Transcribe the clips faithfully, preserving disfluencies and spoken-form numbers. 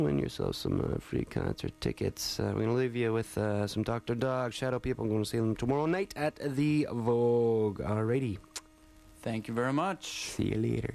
win yourself some uh, free concert tickets. Uh, we're going to leave you with uh, some Doctor Dog, Shadow People. I'm going to see them tomorrow night at the Vogue. Alrighty. Thank you very much. See you later.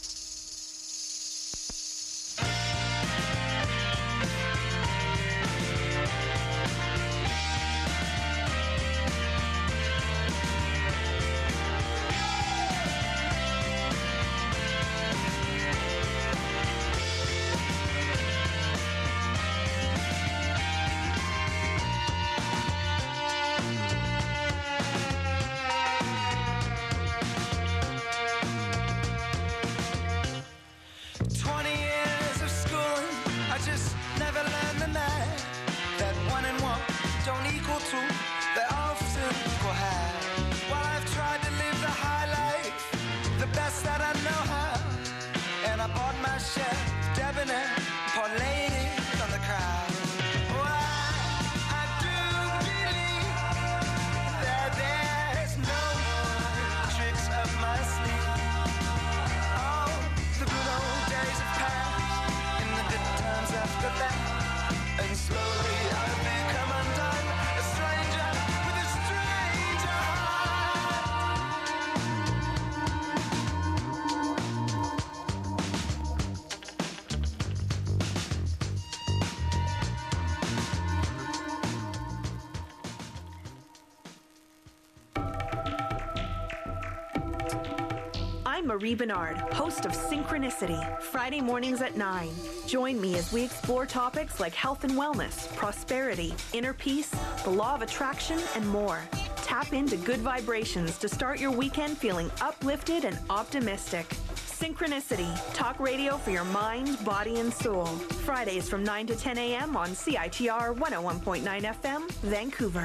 Marie Bernard, host of Synchronicity, Friday mornings at nine. Join me as we explore topics like health and wellness, prosperity, inner peace, the law of attraction, and more. Tap into good vibrations to start your weekend feeling uplifted and optimistic. Synchronicity, talk radio for your mind, body, and soul. Fridays from nine to ten a.m. on C I T R one oh one point nine F M, Vancouver.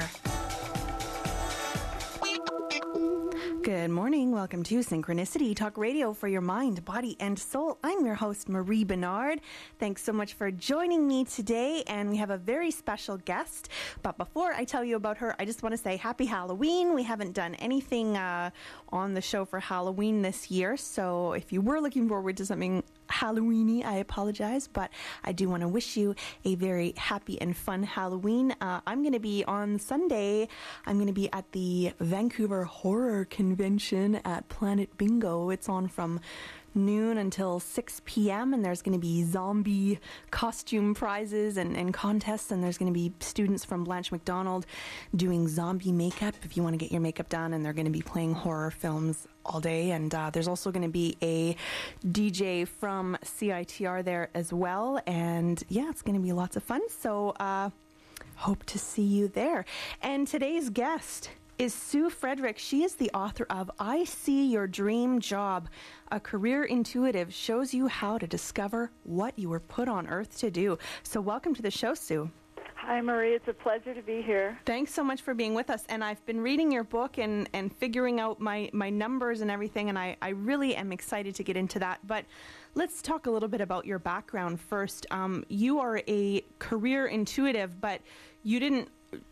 Good morning. Welcome to Synchronicity, talk radio for your mind, body, and soul. I'm your host, Marie Bernard. Thanks so much for joining me today, and we have a very special guest. But before I tell you about her, I just want to say happy Halloween. We haven't done anything uh, on the show for Halloween this year, so if you were looking forward to something Halloweeny, I apologize, but I do want to wish you a very happy and fun Halloween. Uh, I'm going to be on Sunday. I'm going to be at the Vancouver Horror Convention at Planet Bingo. It's on from noon until six p.m. and there's going to be zombie costume prizes and, and contests, and there's going to be students from Blanche Macdonald doing zombie makeup if you want to get your makeup done, and they're going to be playing horror films all day. And uh, there's also going to be a D J from C I T R there as well, and yeah, it's going to be lots of fun, so uh, hope to see you there. And today's guest is Sue Frederick. She is the author of I See Your Dream Job. A Career Intuitive shows you how to discover what you were put on earth to do. So welcome to the show, Sue. Hi, Marie. It's a pleasure to be here. Thanks so much for being with us. And I've been reading your book and, and figuring out my, my numbers and everything, and I, I really am excited to get into that. But let's talk a little bit about your background first. Um, you are a career intuitive, but you didn't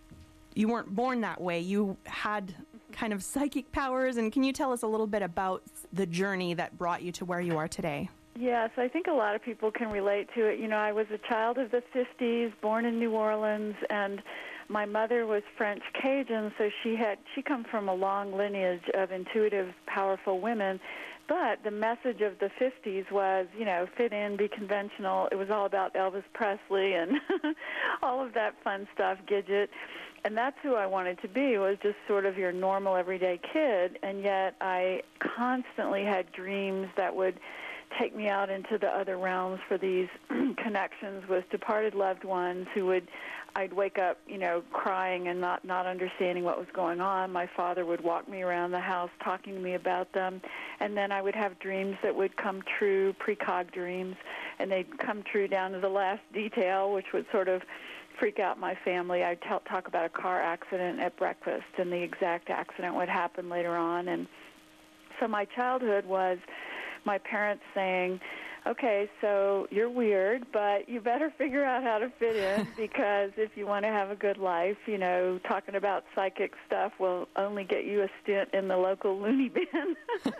You weren't born that way. You had kind of psychic powers. And can you tell us a little bit about the journey that brought you to where you are today? Yes, I think a lot of people can relate to it. You know, I was a child of the fifties, born in New Orleans, and my mother was French Cajun, so she had she come from a long lineage of intuitive, powerful women. But the message of the fifties was, you know, fit in, be conventional. It was all about Elvis Presley and all of that fun stuff, Gidget. And that's who I wanted to be, was just sort of your normal, everyday kid. And yet I constantly had dreams that would take me out into the other realms for these connections with departed loved ones who would, I'd wake up, you know, crying and not, not understanding what was going on. My father would walk me around the house talking to me about them. And then I would have dreams that would come true, precog dreams, and they'd come true down to the last detail, which would sort of freak out my family. I'd tell, talk about a car accident at breakfast, and the exact accident would happen later on. And so my childhood was my parents saying, okay, so you're weird, but you better figure out how to fit in because if you want to have a good life, you know, talking about psychic stuff will only get you a stint in the local loony bin.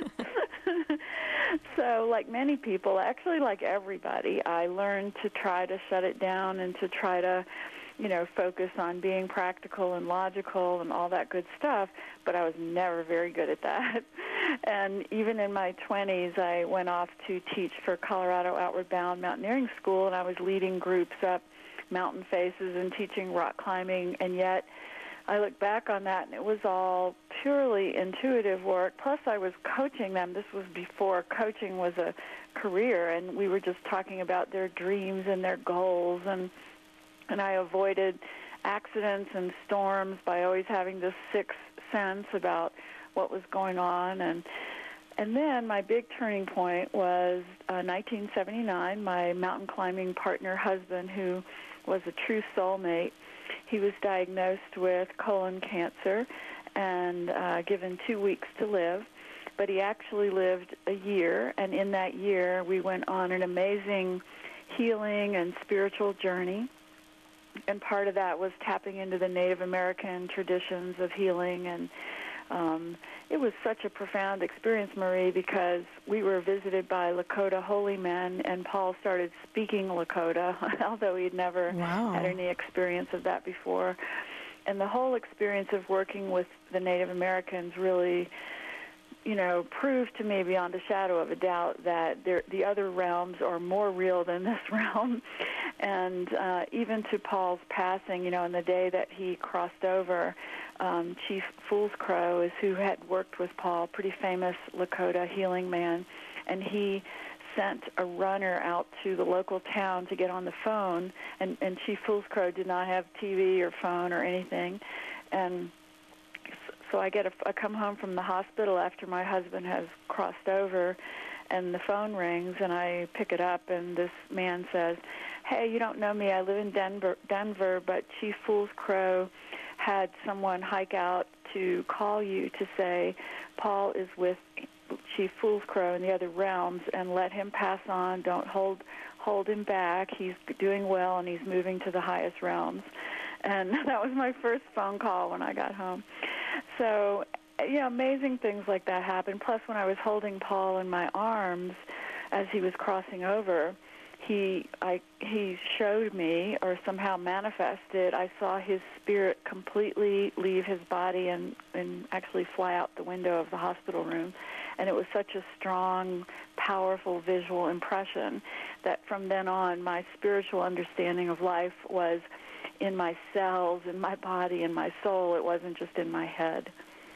So like many people, actually like everybody, I learned to try to shut it down and to try to, you know, focus on being practical and logical and all that good stuff, but I was never very good at that. And even in my twenties, I went off to teach for Colorado Outward Bound Mountaineering School, and I was leading groups up mountain faces and teaching rock climbing, and yet I look back on that, and it was all purely intuitive work. Plus, I was coaching them. This was before coaching was a career, and we were just talking about their dreams and their goals, and and I avoided accidents and storms by always having this sixth sense about what was going on. And and then my big turning point was uh, nineteen seventy-nine, my mountain climbing partner husband, who was a true soulmate. He was diagnosed with colon cancer and uh, given two weeks to live, but he actually lived a year, and in that year we went on an amazing healing and spiritual journey, and part of that was tapping into the Native American traditions of healing, and um, it was such a profound experience, Marie, because we were visited by Lakota holy men, and Paul started speaking Lakota, although he'd never Wow. had any experience of that before. And the whole experience of working with the Native Americans really, you know, proved to me beyond a shadow of a doubt that there, the other realms are more real than this realm. And uh, even to Paul's passing, you know, on the day that he crossed over, um, Chief Fool's Crow is who had worked with Paul, pretty famous Lakota healing man, and he sent a runner out to the local town to get on the phone, and, and Chief Fool's Crow did not have T V or phone or anything, and so I get a, I come home from the hospital after my husband has crossed over, and the phone rings, and I pick it up, and this man says, "Hey, you don't know me. I live in Denver, Denver, but Chief Fool's Crow had someone hike out to call you to say Paul is with Chief Fool's Crow in the other realms, and let him pass on. Don't hold hold him back. He's doing well, and he's moving to the highest realms." And that was my first phone call when I got home. So, yeah, amazing things like that happen. Plus, when I was holding Paul in my arms as he was crossing over, he I he showed me, or somehow manifested, I saw his spirit completely leave his body and, and actually fly out the window of the hospital room. And it was such a strong, powerful visual impression that from then on, my spiritual understanding of life was in my cells, in my body, in my soul. It wasn't just in my head.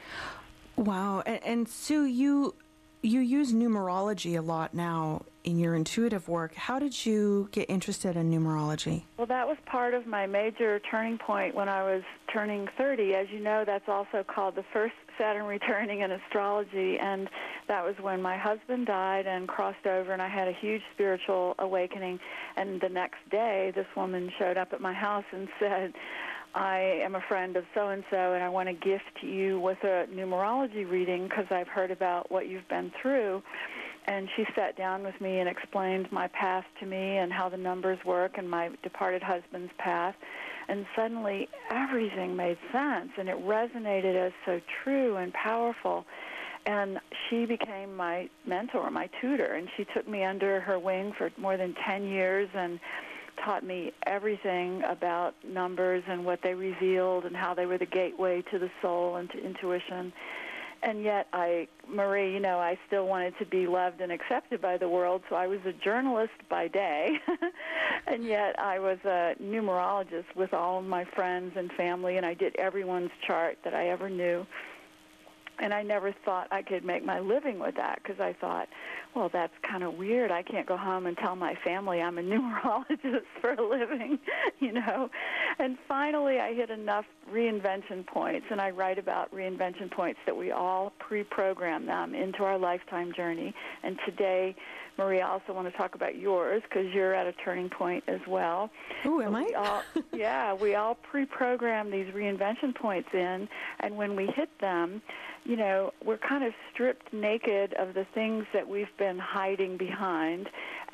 Wow. And, and Sue, you you use numerology a lot now in your intuitive work. How did you get interested in numerology? Well, that was part of my major turning point when I was turning thirty. As you know, that's also called the first Saturn returning in astrology, and that was when my husband died and crossed over, and I had a huge spiritual awakening. And the next day, this woman showed up at my house and said, "I am a friend of so-and-so, and I want to gift you with a numerology reading because I've heard about what you've been through." And she sat down with me and explained my past to me and how the numbers work and my departed husband's path. And suddenly everything made sense, and it resonated as so true and powerful. And she became my mentor, my tutor, and she took me under her wing for more than ten years and taught me everything about numbers and what they revealed and how they were the gateway to the soul and to intuition. And yet, I, Marie, you know, I still wanted to be loved and accepted by the world, so I was a journalist by day, and yet I was a numerologist with all of my friends and family, and I did everyone's chart that I ever knew. And I never thought I could make my living with that because I thought, well, that's kind of weird. I can't go home and tell my family I'm a numerologist for a living, you know. And finally I hit enough reinvention points, and I write about reinvention points that we all pre-program them into our lifetime journey. And today, Marie, I also want to talk about yours because you're at a turning point as well. Ooh, am we I? all, yeah, we all pre-program these reinvention points in, and when we hit them, you know, we're kind of stripped naked of the things that we've been hiding behind,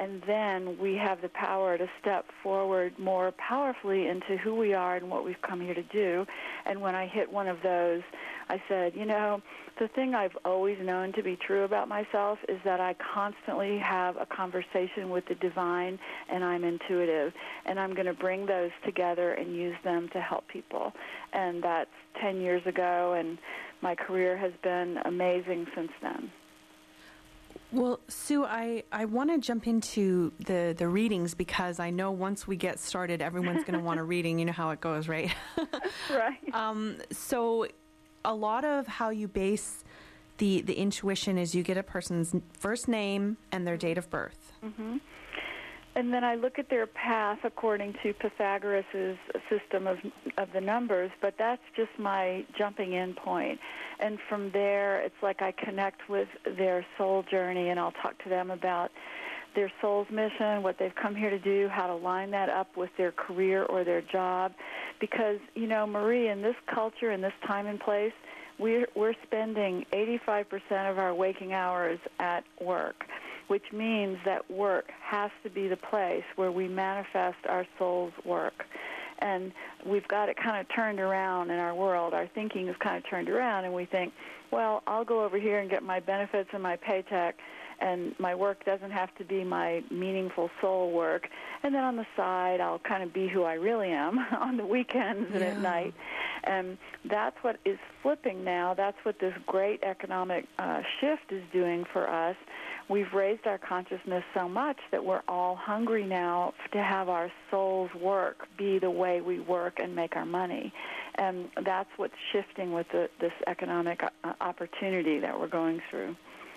and then we have the power to step forward more powerfully into who we are and what we've come here to do. And when I hit one of those, I said, you know, the thing I've always known to be true about myself is that I constantly have a conversation with the divine, and I'm intuitive, and I'm going to bring those together and use them to help people. And that's ten years ago, and my career has been amazing since then. Well, Sue, I, I want to jump into the, the readings because I know once we get started, everyone's going to want a reading. You know how it goes, right? Right. Um, so a lot of how you base the, the intuition is you get a person's first name and their date of birth. Mm-hmm. And then I look at their path according to Pythagoras' system of of the numbers, but that's just my jumping in point. And from there, it's like I connect with their soul journey, and I'll talk to them about their soul's mission, what they've come here to do, how to line that up with their career or their job. Because, you know, Marie, in this culture, in this time and place, we're, we're spending eighty-five percent of our waking hours at work, which means that work has to be the place where we manifest our soul's work. And we've got it kind of turned around in our world. Our thinking is kind of turned around, and we think, well, I'll go over here and get my benefits and my paycheck, and my work doesn't have to be my meaningful soul work. And then on the side, I'll kind of be who I really am on the weekends and yeah. at night. And that's what is flipping now. That's what this great economic uh, shift is doing for us. We've raised our consciousness so much that we're all hungry now to have our soul's work be the way we work and make our money. And that's what's shifting with the, this economic uh, opportunity that we're going through.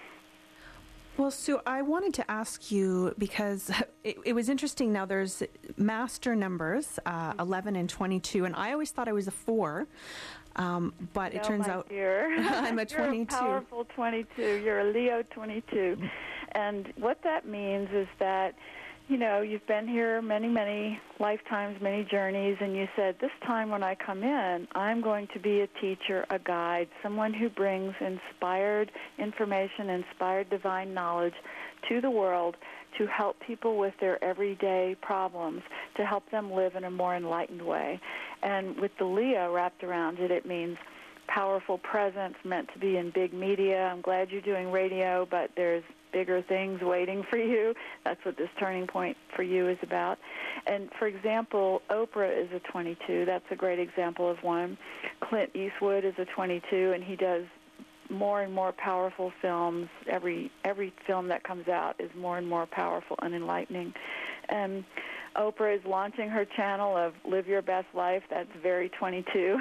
Well, Sue, I wanted to ask you because it, it was interesting. Now, there's master numbers, uh, eleven and twenty-two, and I always thought I was a four, um, but no, it turns my out dear. I'm a twenty-two. You're a powerful twenty-two. You're a Leo twenty-two. And what that means is that, you know, you've been here many, many lifetimes, many journeys, and you said, this time when I come in, I'm going to be a teacher, a guide, someone who brings inspired information, inspired divine knowledge to the world to help people with their everyday problems, to help them live in a more enlightened way. And with the Leo wrapped around it, it means powerful presence meant to be in big media. I'm glad you're doing radio, but there's bigger things waiting for you. That's what this turning point for you is about. And, for example, Oprah is a twenty-two. That's a great example of one. Clint Eastwood is a twenty-two, and he does more and more powerful films. Every every film that comes out is more and more powerful and enlightening. And Oprah is launching her channel of Live Your Best Life. That's very twenty-two.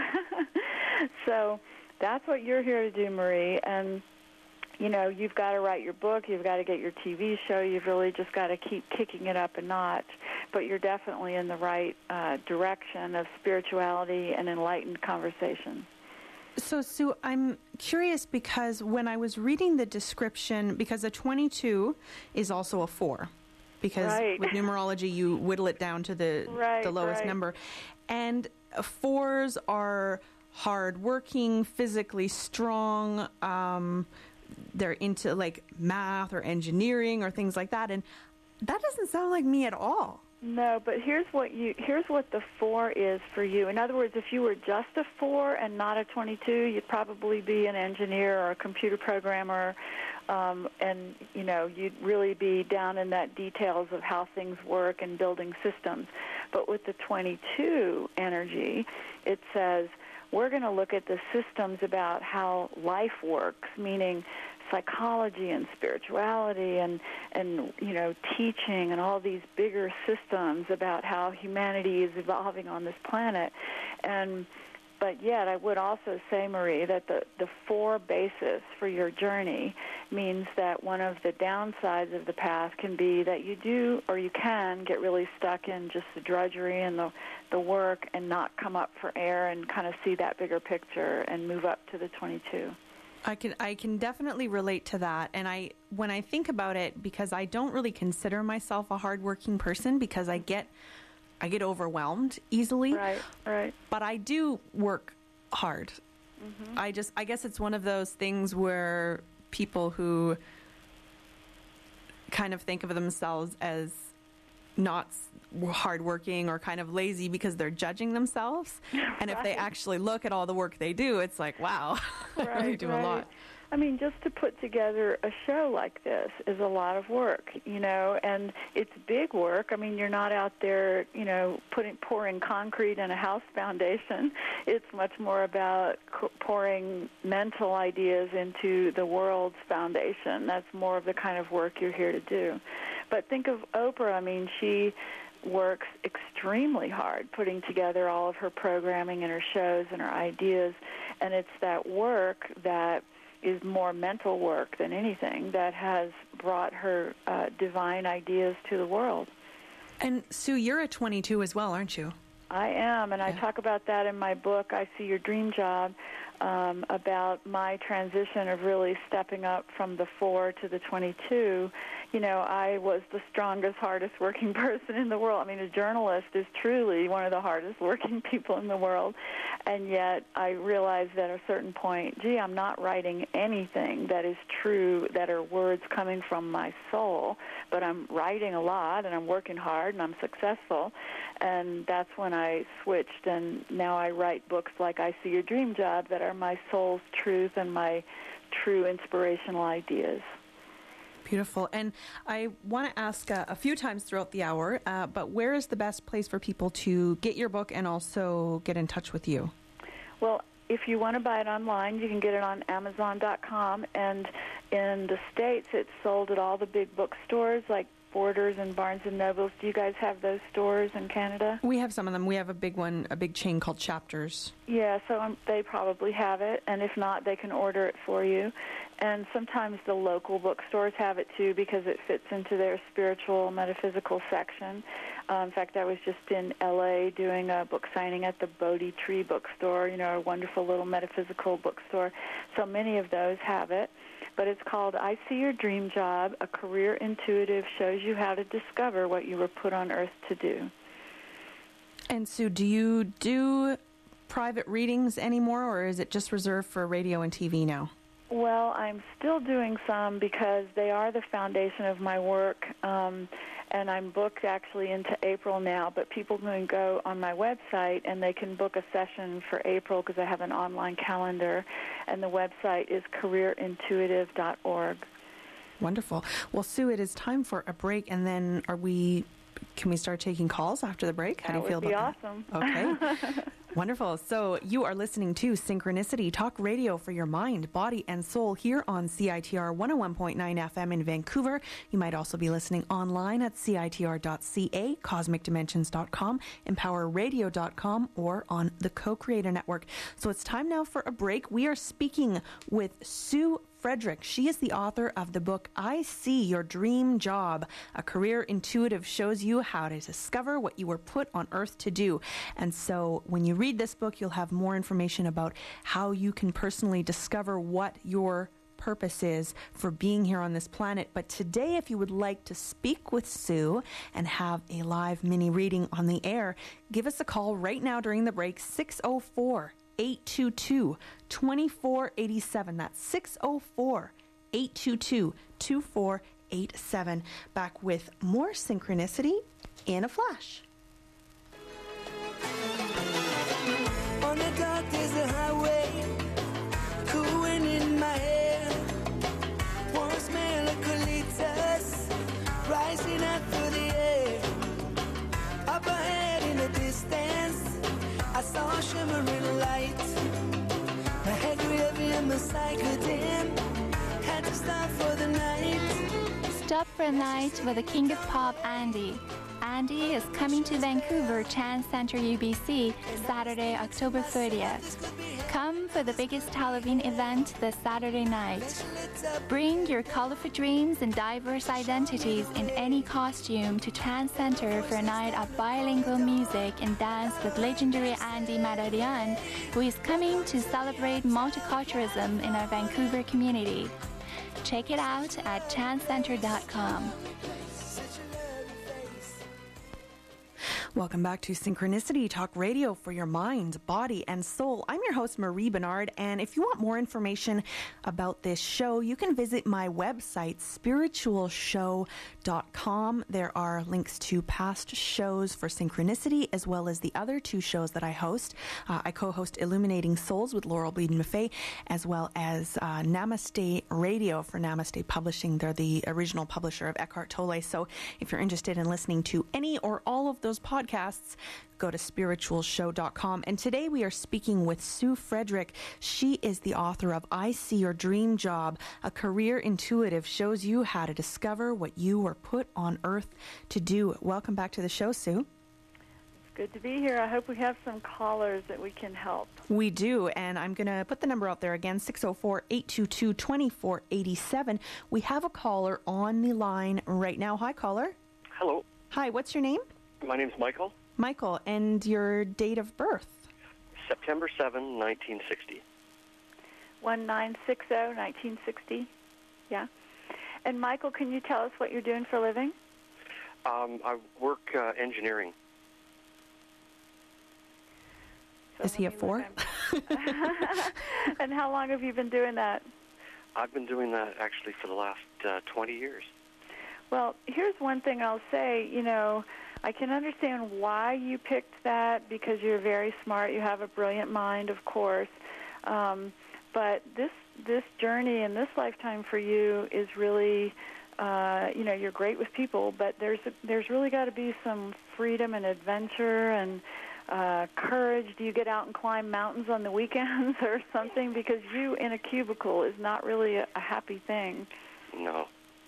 So that's what you're here to do, Marie. And, you know, you've got to write your book. You've got to get your T V show. You've really just got to keep kicking it up a notch. But you're definitely in the right uh, direction of spirituality and enlightened conversation. So, Sue, I'm curious because when I was reading the description, because a twenty-two is also a four, because right. with numerology you whittle it down to the right, the lowest right. number, and fours are hardworking, physically strong. Um, they're into like math or engineering or things like that, and that doesn't sound like me at all. No, but here's what you here's what the four is for you. In other words, if you were just a four and not a twenty-two, you'd probably be an engineer or a computer programmer, um, and you know you'd really be down in that details of how things work and building systems. But with the twenty-two energy, it says we're going to look at the systems about how life works, meaning psychology and spirituality and, and, you know, teaching and all these bigger systems about how humanity is evolving on this planet. And but yet I would also say, Marie, that the, the four basis for your journey means that one of the downsides of the path can be that you do or you can get really stuck in just the drudgery and the, the work and not come up for air and kind of see that bigger picture and move up to the twenty-two. I can I can definitely relate to that. And I when I think about it, because I don't really consider myself a hardworking person because I get I get overwhelmed easily. Right, right. But I do work hard. Mm-hmm. I just I guess it's one of those things where people who kind of think of themselves as not s- hardworking or kind of lazy because they're judging themselves. And if they Right. actually look at all the work they do, it's like, wow, I really Right, do right. a lot. I mean, just to put together a show like this is a lot of work, you know, and it's big work. I mean, you're not out there, you know, putting pouring concrete in a house foundation. It's much more about co- pouring mental ideas into the world's foundation. That's more of the kind of work you're here to do. But think of Oprah. I mean, she works extremely hard putting together all of her programming and her shows and her ideas, and it's that work that is more mental work than anything that has brought her uh, divine ideas to the world. And Sue, you're at twenty-two as well, aren't you? I am, and I Yeah. talk about that in my book, I See Your Dream Job, um, about my transition of really stepping up from the four to the twenty-two. You know, I was the strongest, hardest working person in the world. I mean, a journalist is truly one of the hardest working people in the world. And yet I realized at a certain point, gee, I'm not writing anything that is true, that are words coming from my soul, but I'm writing a lot and I'm working hard and I'm successful. And that's when I switched, and now I write books like I See Your Dream Job that are my soul's truth and my true inspirational ideas. Beautiful. And I want to ask uh, a few times throughout the hour, uh, but where is the best place for people to get your book and also get in touch with you? Well, if you want to buy it online, you can get it on Amazon dot com, and in the States it's sold at all the big bookstores like Borders and Barnes and Nobles. Do you guys have those stores in Canada? We have some of them. We have a big one, a big chain called Chapters. Yeah, so um, they probably have it, and if not, they can order it for you. And sometimes the local bookstores have it too because it fits into their spiritual, metaphysical section. Uh, in fact, I was just in L A doing a book signing at the Bodhi Tree bookstore, you know, a wonderful little metaphysical bookstore. So many of those have it. But it's called I See Your Dream Job, A Career Intuitive Shows You How to Discover What You Were Put on Earth to Do. And Sue, do you do private readings anymore, or is it just reserved for radio and T V now? Well, I'm still doing some because they are the foundation of my work, um, and I'm booked actually into April now, but people can go on my website and they can book a session for April because I have an online calendar, and the website is career intuitive dot org. Wonderful. Well, Sue, it is time for a break, and then are we? Can we start taking calls after the break? How That do you feel would be about awesome. that? Okay. Wonderful. So you are listening to Synchronicity, talk radio for your mind, body, and soul here on C I T R one oh one point nine F M in Vancouver. You might also be listening online at C I T R dot C A, cosmic dimensions dot com, empower radio dot com, or on the Co-Creator Network. So it's time now for a break. We are speaking with Sue Frederick. She is the author of the book, I See Your Dream Job. A Career Intuitive shows you how to discover what you were put on earth to do. And so when you read this book, you'll have more information about how you can personally discover what your purpose is for being here on this planet. But today, if you would like to speak with Sue and have a live mini reading on the air, give us a call right now during the break, six oh four, eight two two, two four eight seven. That's six oh four, eight two two, two four eight seven. Back with more Synchronicity in a flash. On the dark there's a highway, cool wind in my hair, warm smell of eucalyptus rising up through the air. Up ahead in the distance I saw a shimmering light. My head grew heavy and my sight grew dim. Had to stop for the night. Stop for a night with the King of Pop, Andy. Andy is coming to Vancouver Chance Center U B C Saturday, October thirtieth. Come for the biggest Halloween event this Saturday night. Bring your colorful dreams and diverse identities in any costume to Chance Center for a night of bilingual music and dance with legendary Andy Madarian, who is coming to celebrate multiculturalism in our Vancouver community. Check it out at chance center dot com. Welcome back to Synchronicity Talk Radio for your mind, body, and soul. I'm your host, Marie Bernard, and if you want more information about this show, you can visit my website, spiritual show dot com. There are links to past shows for Synchronicity, as well as the other two shows that I host. Uh, I co-host Illuminating Souls with Laurel Bleeden Maffei, as well as uh, Namaste Radio for Namaste Publishing. They're the original publisher of Eckhart Tolle. So if you're interested in listening to any or all of those podcasts, podcasts, go to spiritual show dot com. And today we are speaking with Sue Frederick. She is the author of I See Your Dream Job, a career intuitive, shows you how to discover what you were put on earth to do. Welcome back to the show, Sue. It's good to be here. I hope we have some callers that we can help. We do, and I'm going to put the number out there again, six oh four, eight two two, two four eight seven. We have a caller on the line right now. Hi, caller. Hello. Hi, what's your name? My name's Michael. Michael, and your date of birth? September seventh, nineteen sixty. nineteen sixty, nineteen sixty. Yeah. And Michael, can you tell us what you're doing for a living? Um, I work uh, engineering. So Is he a four? And how long have you been doing that? I've been doing that actually for the last uh, twenty years. Well, here's one thing I'll say, you know, I can understand why you picked that because you're very smart. You have a brilliant mind, of course. Um, but this this journey in this lifetime for you is really, uh, you know, you're great with people, but there's there's really got to be some freedom and adventure and uh, courage. Do you get out and climb mountains on the weekends or something? Because you in a cubicle is not really a, a happy thing. No.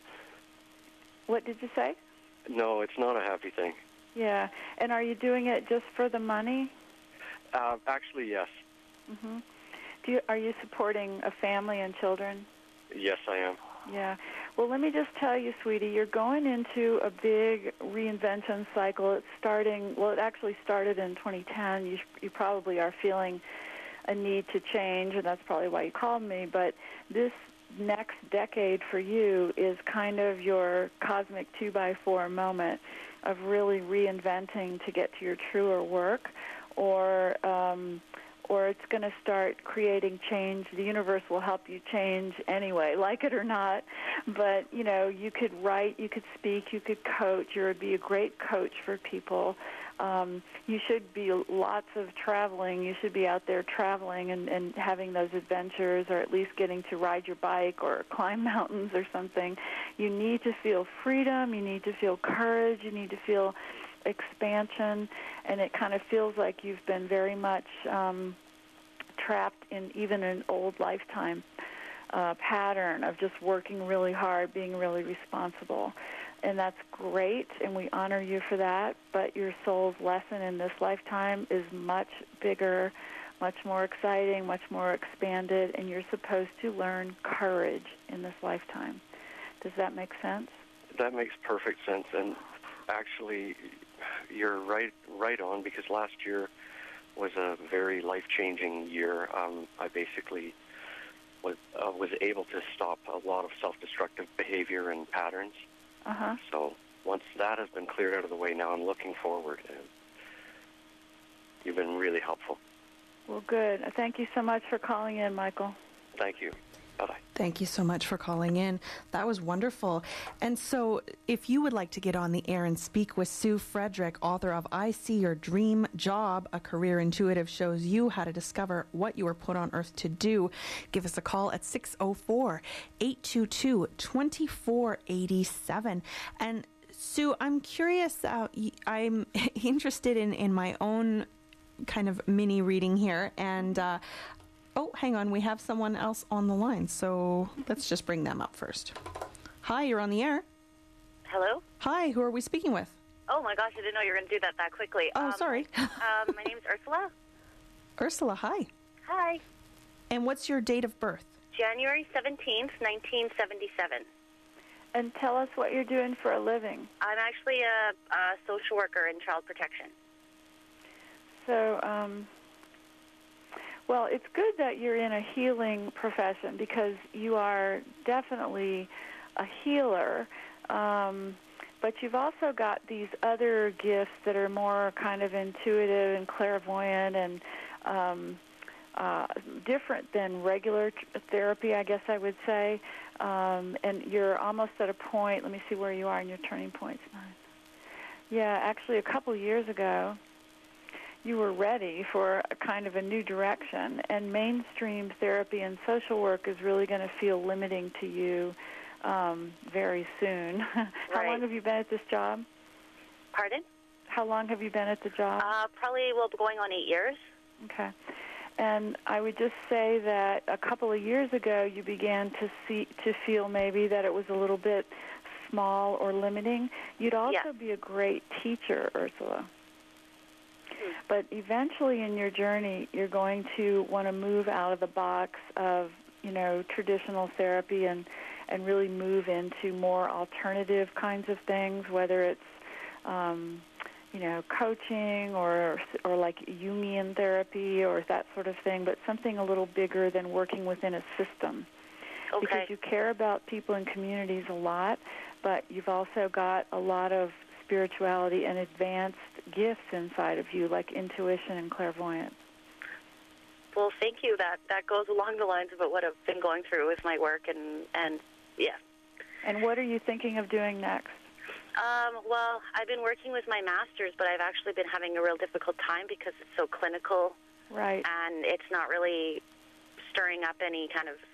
What did you say? No, it's not a happy thing. Yeah. And are you doing it just for the money? Uh, actually, yes. Mm-hmm. Do you, are you supporting a family and children? Yes, I am. Yeah. Well, let me just tell you, sweetie, you're going into a big reinvention cycle. It's starting, well, it actually started in twenty ten. You, you probably are feeling a need to change, and that's probably why you called me. But this next decade for you is kind of your cosmic two by four moment of really reinventing to get to your truer work, or um, or it's going to start creating change. The universe will help you change anyway, like it or not. But, you know, you could write, you could speak, you could coach. You would be a great coach for people. Um, you should be lots of traveling. You should be out there traveling and, and having those adventures, or at least getting to ride your bike or climb mountains or something. You need to feel freedom. You need to feel courage. You need to feel expansion. And it kind of feels like you've been very much um, trapped in even an old lifetime uh, pattern of just working really hard, being really responsible. And that's great, and we honor you for that, but your soul's lesson in this lifetime is much bigger, much more exciting, much more expanded, and you're supposed to learn courage in this lifetime. Does that make sense? That makes perfect sense, and actually, you're right right on, because last year was a very life-changing year. Um, I basically was, uh, was able to stop a lot of self-destructive behavior and patterns. Uh-huh. So once that has been cleared out of the way, now I'm looking forward. And you've been really helpful. Well, good. Thank you so much for calling in, Michael. Thank you. Bye-bye. Thank you so much for calling in. That was wonderful. And so if you would like to get on the air and speak with Sue Frederick, author of I See Your Dream Job, a career intuitive shows you how to discover what you were put on earth to do, give us a call at six oh four, eight two two, two four eight seven. And Sue, I'm curious, uh, I'm interested in, in my own kind of mini reading here, and uh, oh, hang on. We have someone else on the line, so let's just bring them up first. Hi, you're on the air. Hello? Hi, who are we speaking with? Oh, my gosh, I didn't know you were going to do that that quickly. Oh, um, sorry. um, my name's Ursula. Ursula, hi. Hi. And what's your date of birth? January seventeenth, nineteen seventy-seven. And tell us what you're doing for a living. I'm actually a, a social worker in child protection. So, um... well, it's good that you're in a healing profession, because you are definitely a healer. Um, but you've also got these other gifts that are more kind of intuitive and clairvoyant and um, uh, different than regular t- therapy, I guess I would say. Um, and you're almost at a point, let me see where you are in your turning points. Yeah, actually a couple years ago, you were ready for a kind of a new direction, and mainstream therapy and social work is really going to feel limiting to you um, very soon. How Right. long have you been at this job? Pardon? How long have you been at the job? Uh, probably, well, going on eight years. Okay. And I would just say that a couple of years ago, you began to see, to feel maybe that it was a little bit small or limiting. You'd also Yeah. be a great teacher, Ursula. But eventually in your journey, you're going to want to move out of the box of, you know, traditional therapy and, and really move into more alternative kinds of things, whether it's, um, you know, coaching or or like Jungian therapy or that sort of thing, but something a little bigger than working within a system. Okay. Because you care about people and communities a lot, but you've also got a lot of spirituality and advanced gifts inside of you, like intuition and clairvoyance. Well, thank you. That that goes along the lines of what I've been going through with my work, and, and yeah. And what are you thinking of doing next? Um, well, I've been working with my master's, but I've actually been having a real difficult time because it's so clinical. Right. And it's not really stirring up any kind of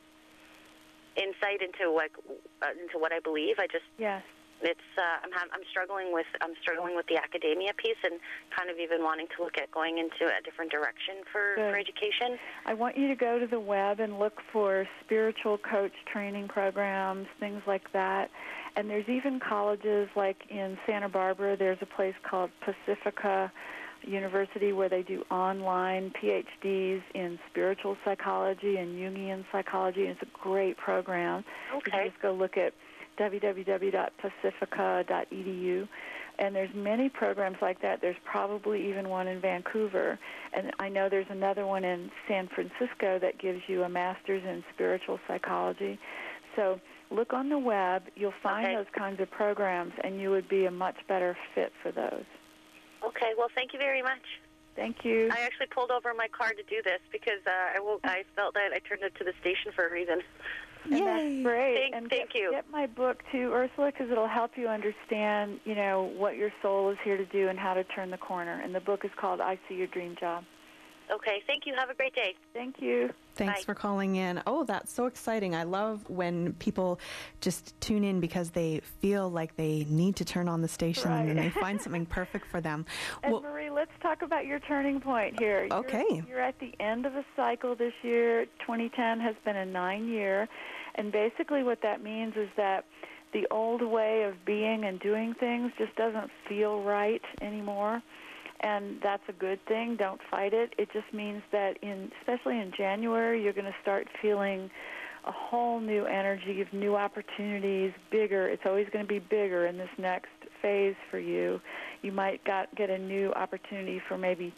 insight into what uh, into what I believe. I just Yes. it's uh, I'm ha- I'm struggling with I'm struggling with the academia piece and kind of even wanting to look at going into a different direction for, Good. for education. I want you to go to the web and look for spiritual coach training programs, things like that. And there's even colleges like in Santa Barbara, there's a place called Pacifica University where they do online P H Ds in spiritual psychology and Jungian psychology. It's a great program. You Okay. can just go look at w w w dot pacifica dot e d u. And there's many programs like that. There's probably even one in Vancouver. And I know there's another one in San Francisco that gives you a master's in spiritual psychology. So look on the web. You'll find Okay. those kinds of programs, and you would be a much better fit for those. Okay. Well, thank you very much. Thank you. I actually pulled over my car to do this because uh, I, will, I felt that I turned it to the station for a reason. And that's great. Thank- and thank get, you. Get my book too, Ursula, because it'll help you understand, you know, what your soul is here to do and how to turn the corner. And the book is called I See Your Dream Job. Okay. Thank you. Have a great day. Thank you. Thanks Bye. for calling in. Oh, that's so exciting. I love when people just tune in because they feel like they need to turn on the station and then Right. they find something perfect for them. And Well, Marie, let's talk about your turning point here. You're- Okay. You're, at the end of a cycle this year. twenty ten has been a nine-year. And basically what that means is that the old way of being and doing things just doesn't feel right anymore. And that's a good thing. Don't fight it. It just means that, in, especially in January, you're going to start feeling a whole new energy of new opportunities, bigger. It's always going to be bigger in this next phase for you. You might got, get a new opportunity for maybe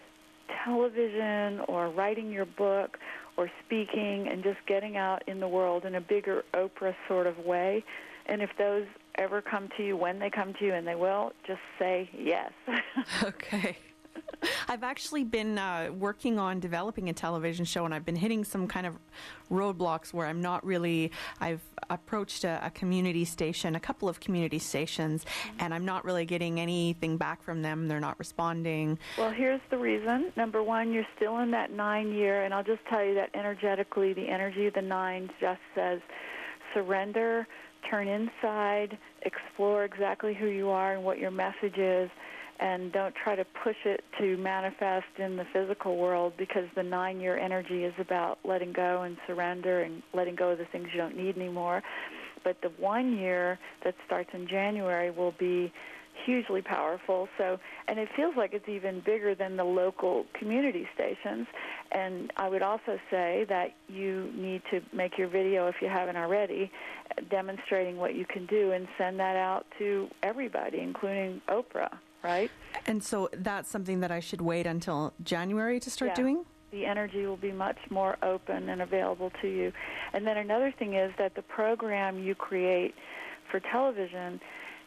television or writing your book or speaking and just getting out in the world in a bigger Oprah sort of way. And if those ever come to you, when they come to you, and they will, just say yes. okay. I've actually been uh, working on developing a television show, and I've been hitting some kind of roadblocks where I'm not really, I've approached a, a community station, a couple of community stations, and I'm not really getting anything back from them. They're not responding. Well, here's the reason. Number one, you're still in that nine year, and I'll just tell you that energetically, the energy of the nine just says surrender, turn inside, explore exactly who you are and what your message is, and don't try to push it to manifest in the physical world, because the nine-year energy is about letting go and surrender and letting go of the things you don't need anymore. But the one year that starts in January will be hugely powerful. So, and it feels like it's even bigger than the local community stations. And I would also say that you need to make your video, if you haven't already, demonstrating what you can do, and send that out to everybody, including Oprah, right? And so that's something that I should wait until January to start Yeah. doing? The energy will be much more open and available to you. And then another thing is that the program you create for television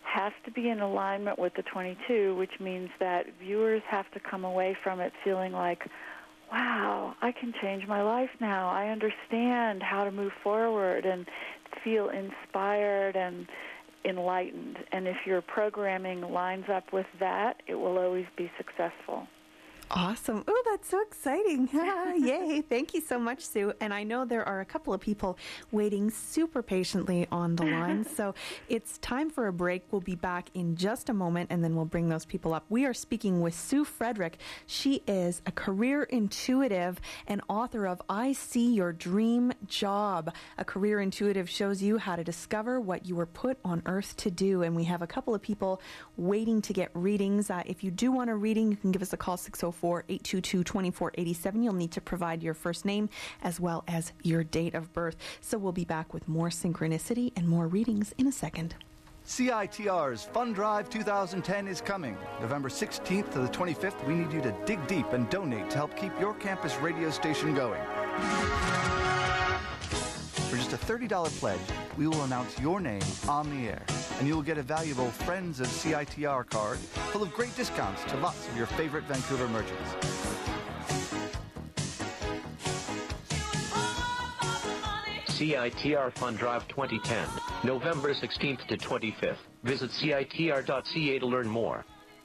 has to be in alignment with the twenty-two, which means that viewers have to come away from it feeling like, wow, I can change my life now. I understand how to move forward and feel inspired and enlightened. And if your programming lines up with that, it will always be successful. Awesome. Oh, that's so exciting. Yay. Thank you so much, Sue. And I know there are a couple of people waiting super patiently on the line. So it's time for a break. We'll be back in just a moment, and then we'll bring those people up. We are speaking with Sue Frederick. She is a career intuitive and author of I See Your Dream Job. A career intuitive shows you how to discover what you were put on earth to do. And we have a couple of people waiting to get readings. Uh, if you do want a reading, you can give us a call, six oh four, eight two two, two four eight seven. You'll need to provide your first name as well as your date of birth. So we'll be back with more synchronicity and more readings in a second. C I T R's Fund Drive two thousand ten is coming. November sixteenth to the twenty-fifth, we need you to dig deep and donate to help keep your campus radio station going. For just a thirty dollars pledge, we will announce your name on the air, and you will get a valuable Friends of C I T R card full of great discounts to lots of your favorite Vancouver merchants. C I T R Fund Drive twenty ten, November sixteenth to twenty-fifth. Visit C I T R dot C A to learn more.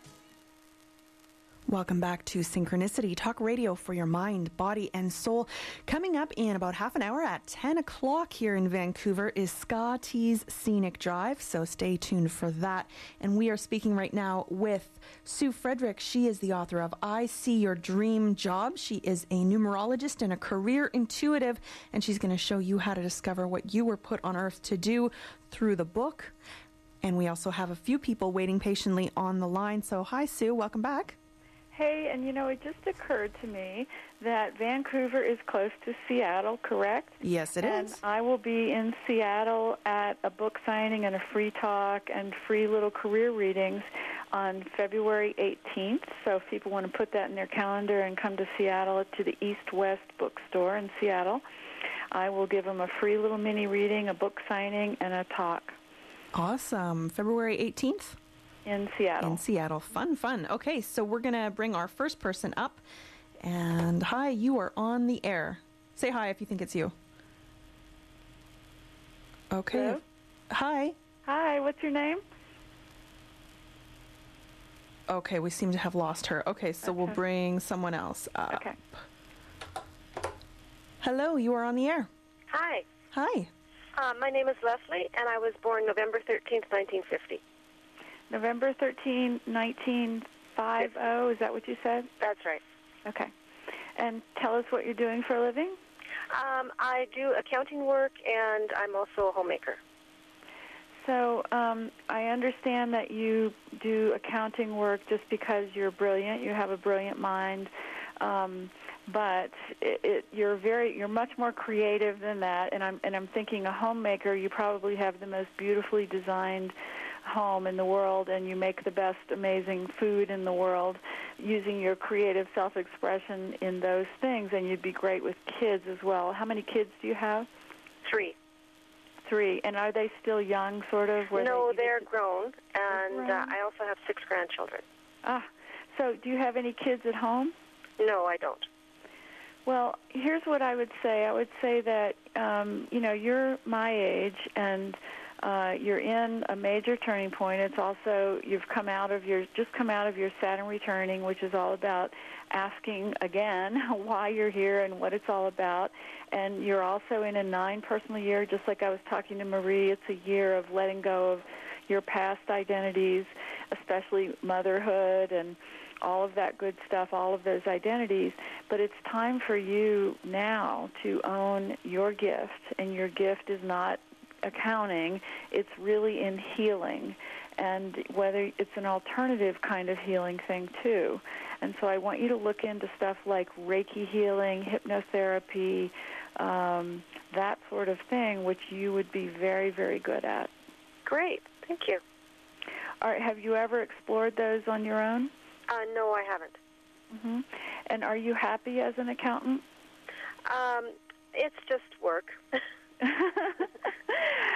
Welcome back to Synchronicity, talk radio for your mind, body, and soul. Coming up in about half an hour at ten o'clock here in Vancouver is Ska T's Scenic Drive, so stay tuned for that. And we are speaking right now with Sue Frederick. She is the author of I See Your Dream Job. She is a numerologist and a career intuitive, and she's going to show you how to discover what you were put on earth to do through the book. And we also have a few people waiting patiently on the line. So hi, Sue. Welcome back. Hey, and you know, it just occurred to me that Vancouver is close to Seattle, correct? Yes, it and is. And I will be in Seattle at a book signing and a free talk and free little career readings on February eighteenth. So if people want to put that in their calendar and come to Seattle, to the East West Bookstore in Seattle, I will give them a free little mini reading, a book signing, and a talk. Awesome. February eighteenth? In Seattle. In Seattle. Fun, fun. Okay, so we're going to bring our first person up. And hi, you are on the air. Say hi if you think it's you. Okay. Hello? Hi. Hi, what's your name? Okay, we seem to have lost her. Okay, so Okay. we'll bring someone else up. Okay. Hello, you are on the air. Hi. Hi. Uh, my name is Leslie, and I was born November thirteenth, nineteen fifty. November thirteenth, nineteen fifty, is that what you said? That's right. Okay. And tell us what you're doing for a living. Um, I do accounting work, and I'm also a homemaker. So um, I understand that you do accounting work just because you're brilliant. You have a brilliant mind, um, but it, it, you're very you're much more creative than that. And I'm and I'm thinking a homemaker. You probably have the most beautifully designed home in the world, and you make the best amazing food in the world using your creative self-expression in those things, and you'd be great with kids as well. How many kids do you have? Three. Three. And are they still young, sort of? Where no, they, they're grown, and grown? Uh, I also have six grandchildren. Ah, so do you have any kids at home? No, I don't. Well, here's what I would say. I would say that, um, you know, you're my age, and Uh, you're in a major turning point. It's also, you've come out of your, just come out of your Saturn returning, which is all about asking again why you're here and what it's all about. And you're also in a nine personal year, just like I was talking to Marie. It's a year of letting go of your past identities, especially motherhood and all of that good stuff, all of those identities. But it's time for you now to own your gift, and your gift is not accounting, it's really in healing, and whether it's an alternative kind of healing thing too. And so I want you to look into stuff like Reiki healing, hypnotherapy, um, that sort of thing, which you would be very, very good at. Great. Thank you. All right, have you ever explored those on your own? Uh, no, I haven't. Mm-hmm. And are you happy as an accountant? Um, it's just work.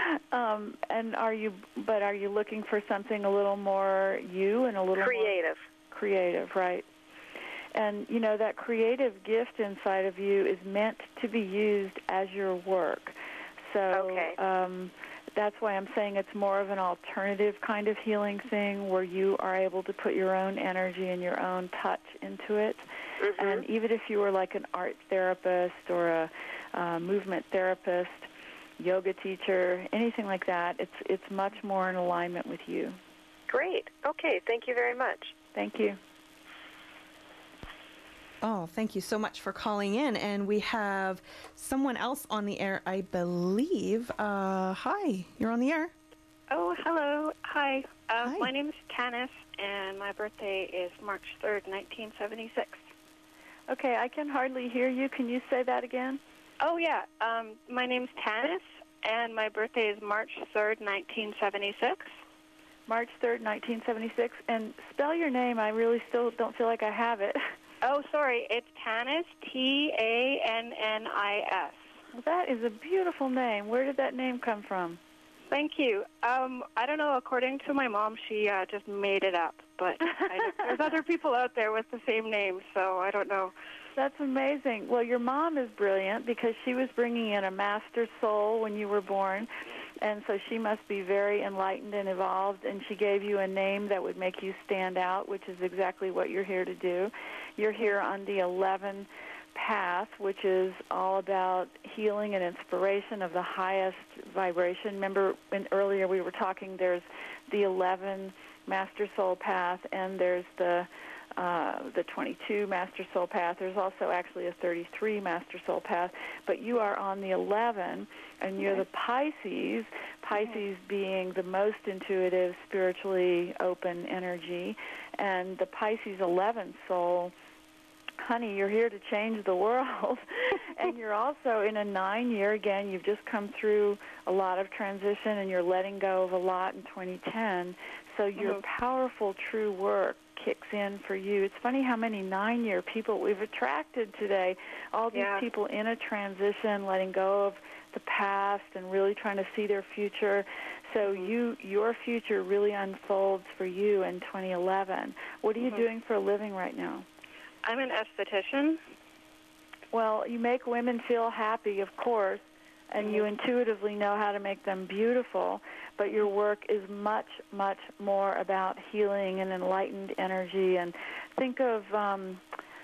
um, and are you? But are you looking for something a little more you and a little creative? More creative, right? And you know that creative gift inside of you is meant to be used as your work. So okay. um, that's why I'm saying it's more of an alternative kind of healing thing where you are able to put your own energy and your own touch into it. Mm-hmm. And even if you were like an art therapist or a uh, movement therapist, yoga teacher, anything like that, it's it's much more in alignment with you. Great. Okay, thank you very much. Thank you. Oh, thank you so much for calling in. And we have someone else on the air, I believe. Uh, hi, you're on the air. Oh, hello. Hi. Uh, Hi. My name is Tanis, and my birthday is March third, nineteen seventy-six. Okay, I can hardly hear you. Can you say that again? Oh, yeah. Um, my name's Tanis, and my birthday is March third, nineteen seventy-six. March third, nineteen seventy-six. And spell your name. I really still don't feel like I have it. Oh, sorry. It's Tanis, T A N N I S. Well, that is a beautiful name. Where did that name come from? Thank you. Um, I don't know. According to my mom, she uh, just made it up. But I, there's other people out there with the same name, so I don't know. That's amazing. Well, your mom is brilliant because she was bringing in a master soul when you were born, and so she must be very enlightened and evolved, and she gave you a name that would make you stand out, which is exactly what you're here to do. You're here on the eleven path, which is all about healing and inspiration of the highest vibration. Remember, when earlier we were talking, there's the eleven Master Soul Path, and there's the uh, the twenty-two Master Soul Path. There's also actually a thirty-three Master Soul Path, but you are on the eleven, and you're the Pisces, Pisces being the most intuitive, spiritually open energy, and the Pisces eleven soul. Honey, you're here to change the world. And you're also in a nine-year, again, you've just come through a lot of transition, and you're letting go of a lot in twenty ten. So your mm-hmm. powerful, true work kicks in for you. It's funny how many nine-year people we've attracted today, all these yeah. people in a transition, letting go of the past and really trying to see their future. So mm-hmm. you, your future really unfolds for you in twenty eleven. What are you mm-hmm. doing for a living right now? I'm an esthetician. Well, you make women feel happy, of course, and mm-hmm. you intuitively know how to make them beautiful, but your work is much, much more about healing and enlightened energy. And think of, um,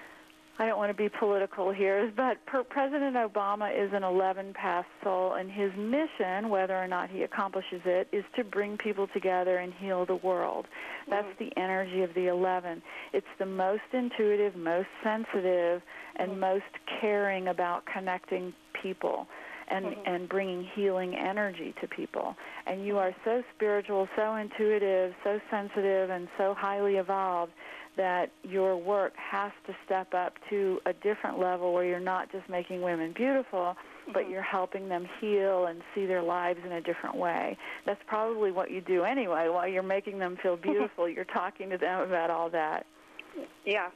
I don't want to be political here, but per- President Obama is an eleven-path soul, and his mission, whether or not he accomplishes it, is to bring people together and heal the world. That's mm-hmm. the energy of the eleven. It's the most intuitive, most sensitive, and mm-hmm. most caring about connecting people and, mm-hmm. and bringing healing energy to people. And you are so spiritual, so intuitive, so sensitive, and so highly evolved that your work has to step up to a different level where you're not just making women beautiful, mm-hmm. but you're helping them heal and see their lives in a different way. That's probably what you do anyway. While you're making them feel beautiful, you're talking to them about all that. Yeah.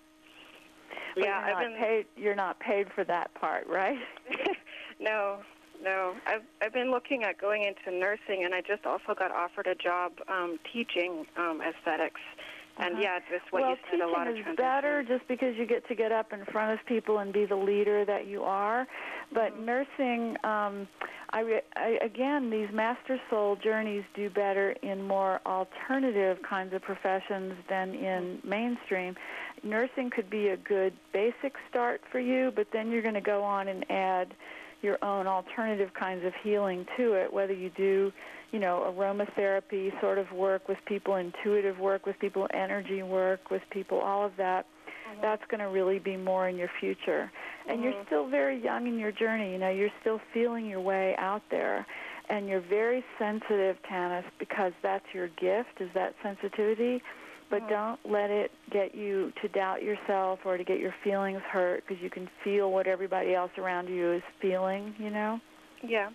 But yeah, you're I've not been paid, you're not paid for that part, right? No, no. I've I've been looking at going into nursing, and I just also got offered a job um, teaching um, aesthetics. And, uh-huh. yeah, just what well, you said, a lot of teaching is better just because you get to get up in front of people and be the leader that you are. But mm-hmm. nursing, um, I, re- I, again, these master soul journeys do better in more alternative kinds of professions than in mm-hmm. mainstream. Nursing could be a good basic start for you, but then you're going to go on and add your own alternative kinds of healing to it, whether you do, you know, aromatherapy sort of work with people, intuitive work with people, energy work with people, all of that. Mm-hmm. That's going to really be more in your future. And mm-hmm. you're still very young in your journey. You know, you're still feeling your way out there. And you're very sensitive, Tanis, because that's your gift, is that sensitivity. But mm-hmm. don't let it get you to doubt yourself or to get your feelings hurt, because you can feel what everybody else around you is feeling, you know? Yeah.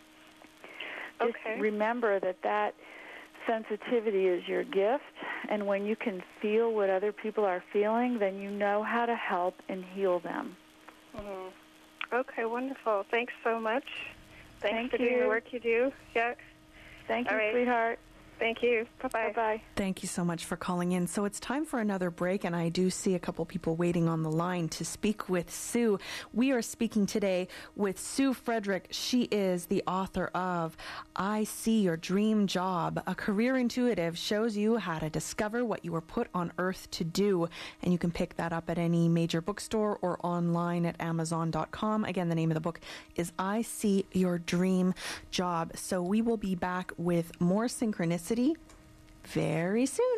Just okay. remember that that sensitivity is your gift, and when you can feel what other people are feeling, then you know how to help and heal them. Mm-hmm. Okay, wonderful. Thanks so much. Thanks Thank for you. doing the work you do. Yeah. Thank you, All right. sweetheart. Thank you. Bye-bye. Bye-bye. Thank you so much for calling in. So it's time for another break, and I do see a couple people waiting on the line to speak with Sue. We are speaking today with Sue Frederick. She is the author of I See Your Dream Job. A Career Intuitive shows you how to discover what you were put on earth to do. And you can pick that up at any major bookstore or online at amazon dot com. Again, the name of the book is I See Your Dream Job. So we will be back with more synchronicity very soon.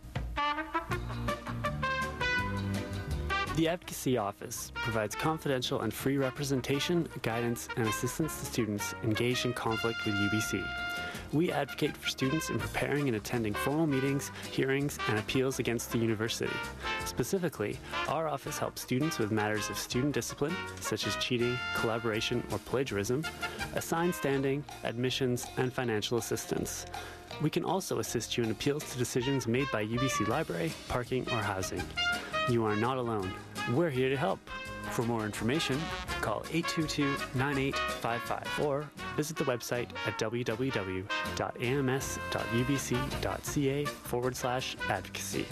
The Advocacy Office provides confidential and free representation, guidance, and assistance to students engaged in conflict with U B C. We advocate for students in preparing and attending formal meetings, hearings, and appeals against the university. Specifically, our office helps students with matters of student discipline, such as cheating, collaboration, or plagiarism, assigned standing, admissions, and financial assistance. We can also assist you in appeals to decisions made by U B C Library, parking, or housing. You are not alone. We're here to help. For more information, call eight two two, nine eight five five or visit the website at www.ams.ubc.ca forward slash advocacy.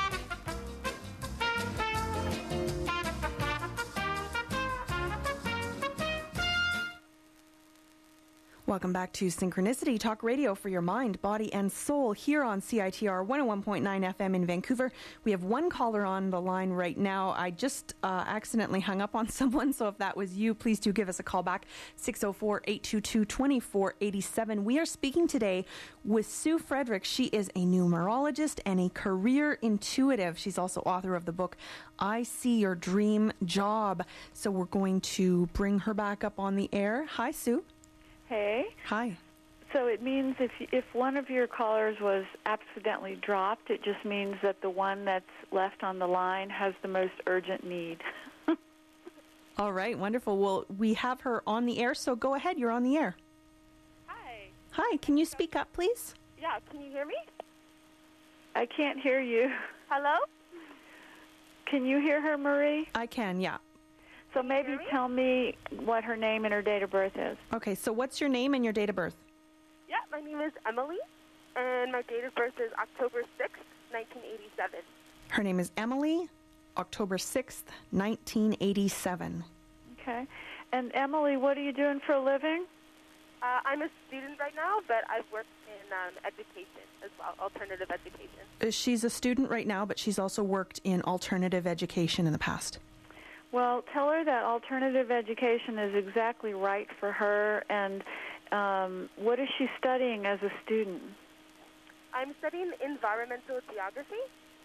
Welcome back to Synchronicity Talk Radio for your mind, body, and soul here on C I T R one oh one point nine F M in Vancouver. We have one caller on the line right now. I just uh, accidentally hung up on someone, so if that was you, please do give us a call back, six oh four, eight two two, two four eight seven. We are speaking today with Sue Frederick. She is a numerologist and a career intuitive. She's also author of the book, I See Your Dream Job. So we're going to bring her back up on the air. Hi, Sue. Hey. Hi. So it means if if one of your callers was accidentally dropped, it just means that the one that's left on the line has the most urgent need. All right, wonderful. Well, we have her on the air, so go ahead. You're on the air. Hi. Hi, can you speak up, please? Yeah, can you hear me? I can't hear you. Hello? Can you hear her, Marie? I can, yeah. So maybe tell me what her name and her date of birth is. Okay, so what's your name and your date of birth? Yeah, my name is Emily, and my date of birth is October sixth, nineteen eighty-seven. Her name is Emily, October sixth, nineteen eighty-seven. Okay. And Emily, what are you doing for a living? Uh, I'm a student right now, but I've worked in um, education as well, alternative education. Uh, She's a student right now, but she's also worked in alternative education in the past. Well, tell her that alternative education is exactly right for her. And um, what is she studying as a student? I'm studying environmental geography.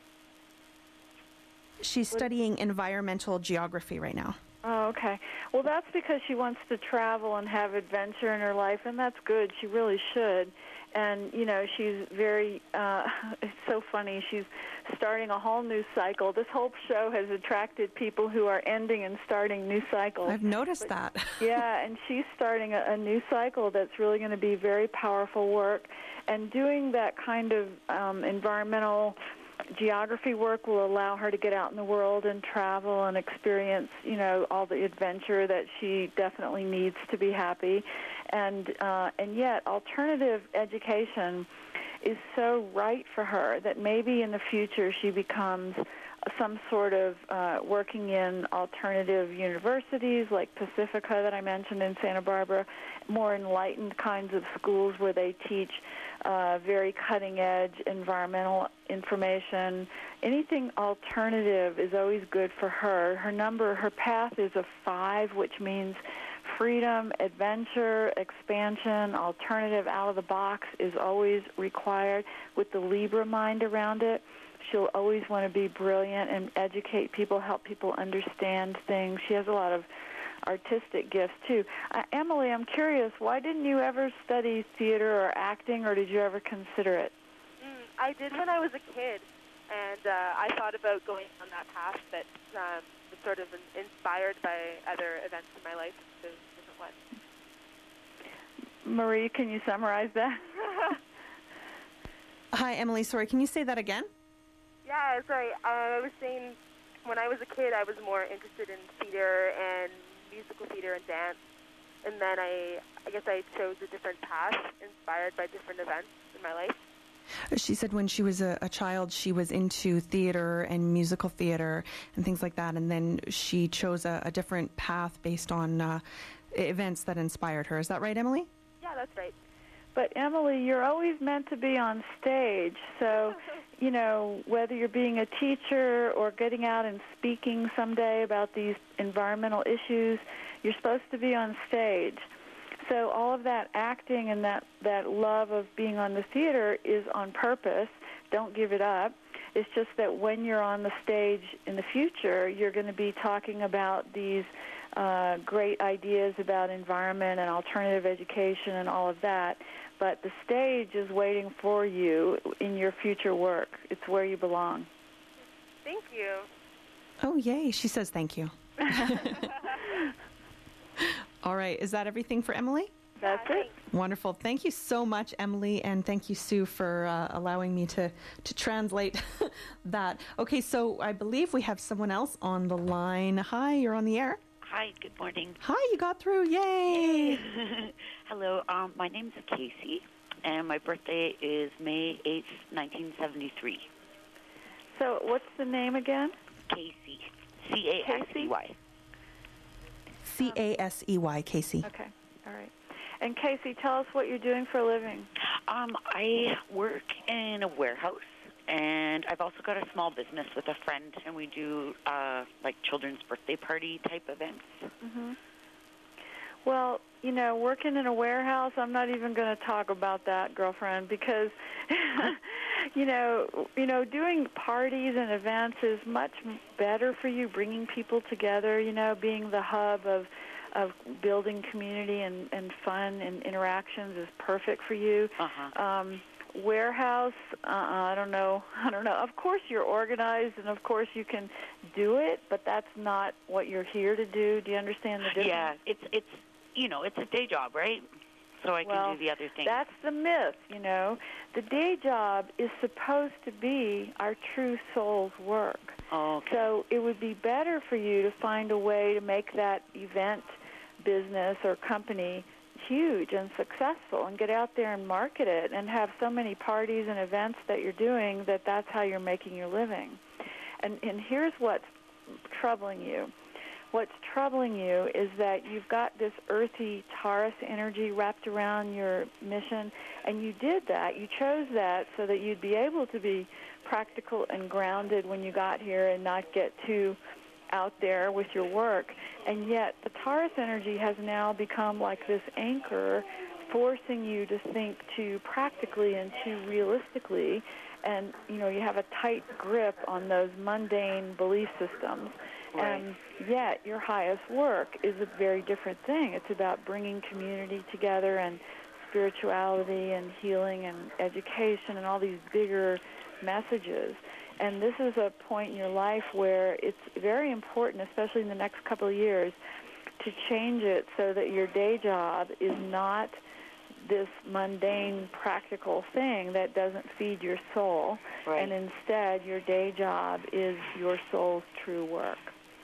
She's studying environmental geography right now. Oh, okay. Well, that's because she wants to travel and have adventure in her life, and that's good. She really should. And, you know, she's very, uh, it's so funny. She's starting a whole new cycle. This whole show has attracted people who are ending and starting new cycles. I've noticed but, that. Yeah, and she's starting a, a new cycle that's really going to be very powerful work. And doing that kind of um, environmental geography work will allow her to get out in the world and travel and experience, you know, all the adventure that she definitely needs to be happy. And uh, and yet, alternative education is so right for her that maybe in the future she becomes some sort of uh, working in alternative universities like Pacifica that I mentioned in Santa Barbara, more enlightened kinds of schools where they teach uh, very cutting-edge environmental information. Anything alternative is always good for her. Her number, her path is a five, which means freedom, adventure, expansion, alternative, out of the box is always required with the Libra mind around it. She'll always want to be brilliant and educate people, help people understand things. She has a lot of artistic gifts, too. Uh, Emily, I'm curious, why didn't you ever study theater or acting, or did you ever consider it? Mm, I did when I was a kid, and uh, I thought about going on that path, but um, was sort of inspired by other events in my life, so different ones. Marie, can you summarize that? Hi, Emily. Sorry, can you say that again? Yeah, sorry. Uh, I was saying when I was a kid, I was more interested in theater and musical theater and dance. and then I, I guess I chose a different path inspired by different events in my life. She said when she was a, a child, she was into theater and musical theater and things like that, and then she chose a, a different path based on uh, events that inspired her. Is that right, Emily? Yeah, that's right. But Emily, you're always meant to be on stage, so, you know, whether you're being a teacher or getting out and speaking someday about these environmental issues, you're supposed to be on stage. So all of that acting and that, that love of being on the theater is on purpose. Don't give it up. It's just that when you're on the stage in the future, you're going to be talking about these uh, great ideas about environment and alternative education and all of that. But the stage is waiting for you in your future work. It's where you belong. Thank you. Oh, yay. She says thank you. All right. Is that everything for Emily? That's it. Wonderful. Thank you so much, Emily, and thank you, Sue, for uh, allowing me to, to translate that. Okay, so I believe we have someone else on the line. Hi, you're on the air. Hi, good morning. Hi, you got through. Yay. Yay. Hello, um, my name's Casey, and my birthday is May eighth, nineteen seventy-three. So what's the name again? Casey. C A S E Y. C A S E Y, Casey. Okay, all right. And Casey, tell us what you're doing for a living. Um, I work in a warehouse, and I've also got a small business with a friend, and we do uh, like children's birthday party type events. Mm-hmm. Well, you know, working in a warehouse, I'm not even going to talk about that, girlfriend, because, you know, you know, doing parties and events is much better for you, bringing people together, you know, being the hub of of building community and, and fun and interactions is perfect for you. Uh-huh. Um, warehouse, uh, I don't know. I don't know. Of course you're organized, and of course you can do it, but that's not what you're here to do. Do you understand the difference? Yeah, it's it's you know it's a day job, right? So I well, can do the other things. That's the myth, you know. The day job is supposed to be our true soul's work. Oh, okay. So it would be better for you to find a way to make that event business or company huge and successful and get out there and market it and have so many parties and events that you're doing that that's how you're making your living. And, and here's what's troubling you. What's troubling you is that you've got this earthy Taurus energy wrapped around your mission, and you did that. You chose that so that you'd be able to be practical and grounded when you got here and not get too out there with your work. And yet the Taurus energy has now become like this anchor forcing you to think too practically and too realistically. And, you know, you have a tight grip on those mundane belief systems. Right. And yet your highest work is a very different thing. It's about bringing community together and spirituality and healing and education and all these bigger messages. And this is a point in your life where it's very important, especially in the next couple of years, to change it so that your day job is not this mundane, practical thing that doesn't feed your soul. Right. And instead, your day job is your soul's true work.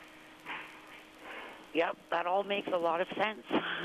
Yep, that all makes a lot of sense.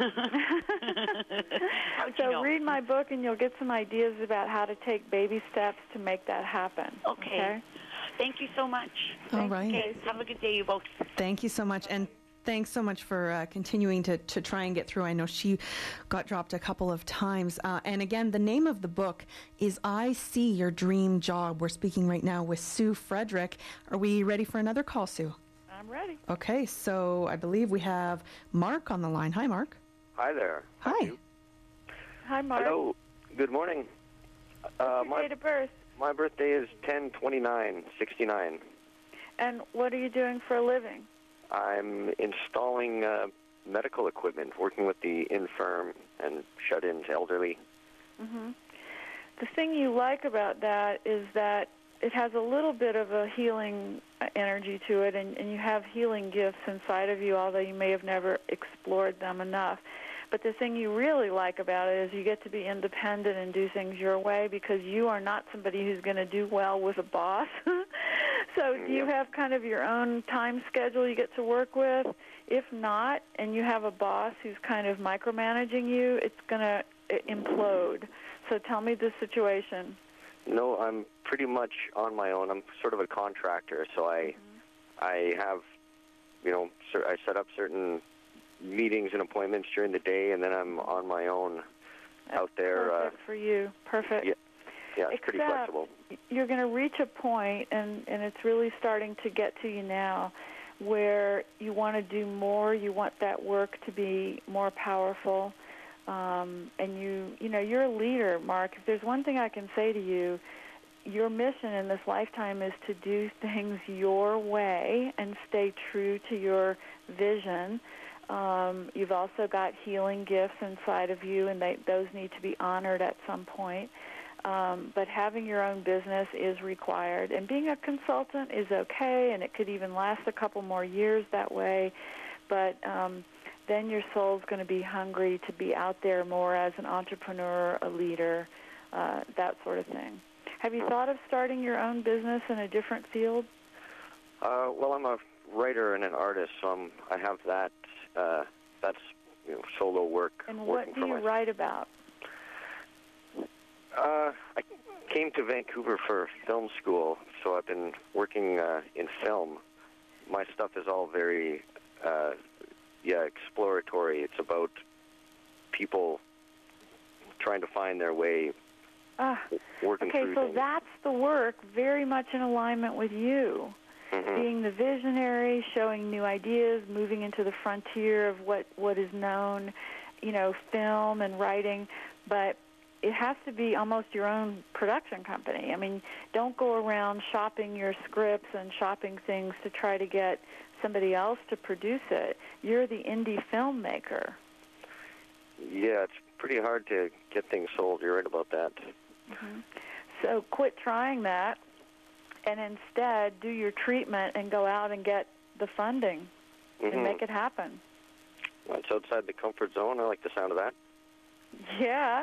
So you know? read my book, and you'll get some ideas about how to take baby steps to make that happen. Okay. Okay? Thank you so much. All Thanks, right. Kate. Have a good day, you both. Thank you so much. And thanks so much for uh, continuing to, to try and get through. I know she got dropped a couple of times. Uh, and again, the name of the book is I See Your Dream Job. We're speaking right now with Sue Frederick. Are we ready for another call, Sue? I'm ready. Okay, so I believe we have Mark on the line. Hi, Mark. Hi there. Hi. Hi, Mark. Hello. Good morning. Uh, What's your my, date of birth? My birthday is ten twenty-nine sixty-nine. And what are you doing for a living? I'm installing uh, medical equipment, working with the infirm and shut-ins elderly. Mm-hmm. The thing you like about that is that it has a little bit of a healing energy to it, and, and you have healing gifts inside of you, although you may have never explored them enough. But the thing you really like about it is you get to be independent and do things your way because you are not somebody who's going to do well with a boss. So do you have kind of your own time schedule you get to work with? If not, and you have a boss who's kind of micromanaging you, it's going to implode. So tell me the situation. No, I'm pretty much on my own. I'm sort of a contractor, so I, mm-hmm. I have, you know, I set up certain meetings and appointments during the day, and then I'm on my own That's out there. Perfect uh, for you. Perfect. Yeah, yeah, it's Except pretty flexible. You're going to reach a point, and, and it's really starting to get to you now, where you want to do more. You want that work to be more powerful. Um, and you, you know, you're a leader, Mark. If there's one thing I can say to you, your mission in this lifetime is to do things your way and stay true to your vision. Um, you've also got healing gifts inside of you, and they, those need to be honored at some point. Um, but having your own business is required. And being a consultant is okay, and it could even last a couple more years that way. But um, then your soul's going to be hungry to be out there more as an entrepreneur, a leader, uh, that sort of thing. Have you thought of starting your own business in a different field? Uh, well, I'm a writer and an artist, so I'm, I have that. Uh, that's you know, solo work. And what do you myself. write about? Uh, I came to Vancouver for film school, so I've been working uh, in film. My stuff is all very, uh, yeah, exploratory. It's about people trying to find their way, ah, working okay, through so things. that's the work very much in alignment with you. Mm-hmm. Being the visionary, showing new ideas, moving into the frontier of what, what is known, you know, film and writing, but it has to be almost your own production company. I mean, don't go around shopping your scripts and shopping things to try to get somebody else to produce it. You're the indie filmmaker. Yeah, it's pretty hard to get things sold. You're right about that. Mm-hmm. So quit trying that, and instead do your treatment and go out and get the funding mm-hmm. and make it happen. Well, it's outside the comfort zone. I like the sound of that. Yeah.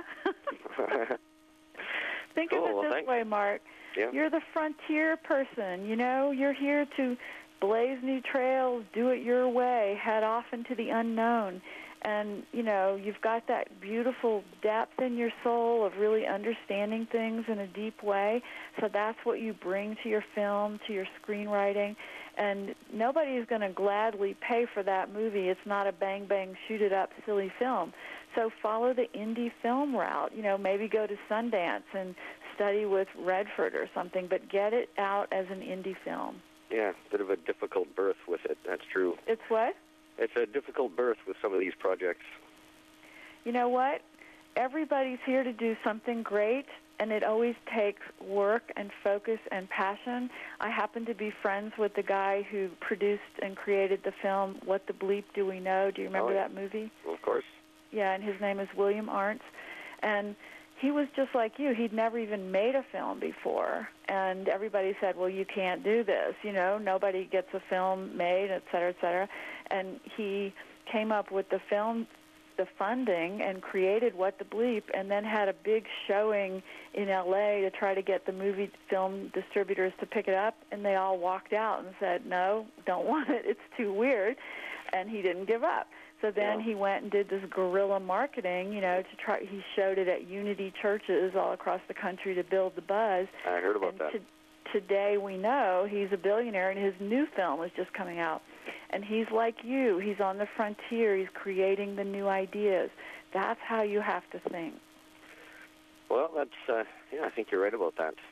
Think cool. of it well, this thanks. way, Mark. Yeah. You're the frontier person. You know, you're here to blaze new trails, do it your way, head off into the unknown. And, you know, you've got that beautiful depth in your soul of really understanding things in a deep way. So that's what you bring to your film, to your screenwriting. And nobody's going to gladly pay for that movie. It's not a bang-bang, shoot-it-up, silly film. So follow the indie film route. You know, maybe go to Sundance and study with Redford or something, but get it out as an indie film. Yeah, a bit of a difficult birth with it. That's true. It's what? It's a difficult birth with some of these projects. You know what? Everybody's here to do something great, and it always takes work and focus and passion. I happen to be friends with the guy who produced and created the film What the Bleep Do We Know? Do you remember oh, yeah. that movie? Of course. Yeah, and his name is William Arntz. And he was just like you. He'd never even made a film before. And everybody said, well, you can't do this. You know, nobody gets a film made, et cetera, et cetera. And he came up with the film, the funding, and created What the Bleep, and then had a big showing in L A to try to get the movie film distributors to pick it up. And they all walked out and said, no, don't want it. It's too weird. And he didn't give up. So then yeah. he went and did this guerrilla marketing, you know, to try. He showed it at Unity churches all across the country to build the buzz. I heard about and that. To, today we know he's a billionaire, and his new film is just coming out. And he's like you. He's on the frontier. He's creating the new ideas. That's how you have to think. Well, that's, uh, yeah, I think you're right about that.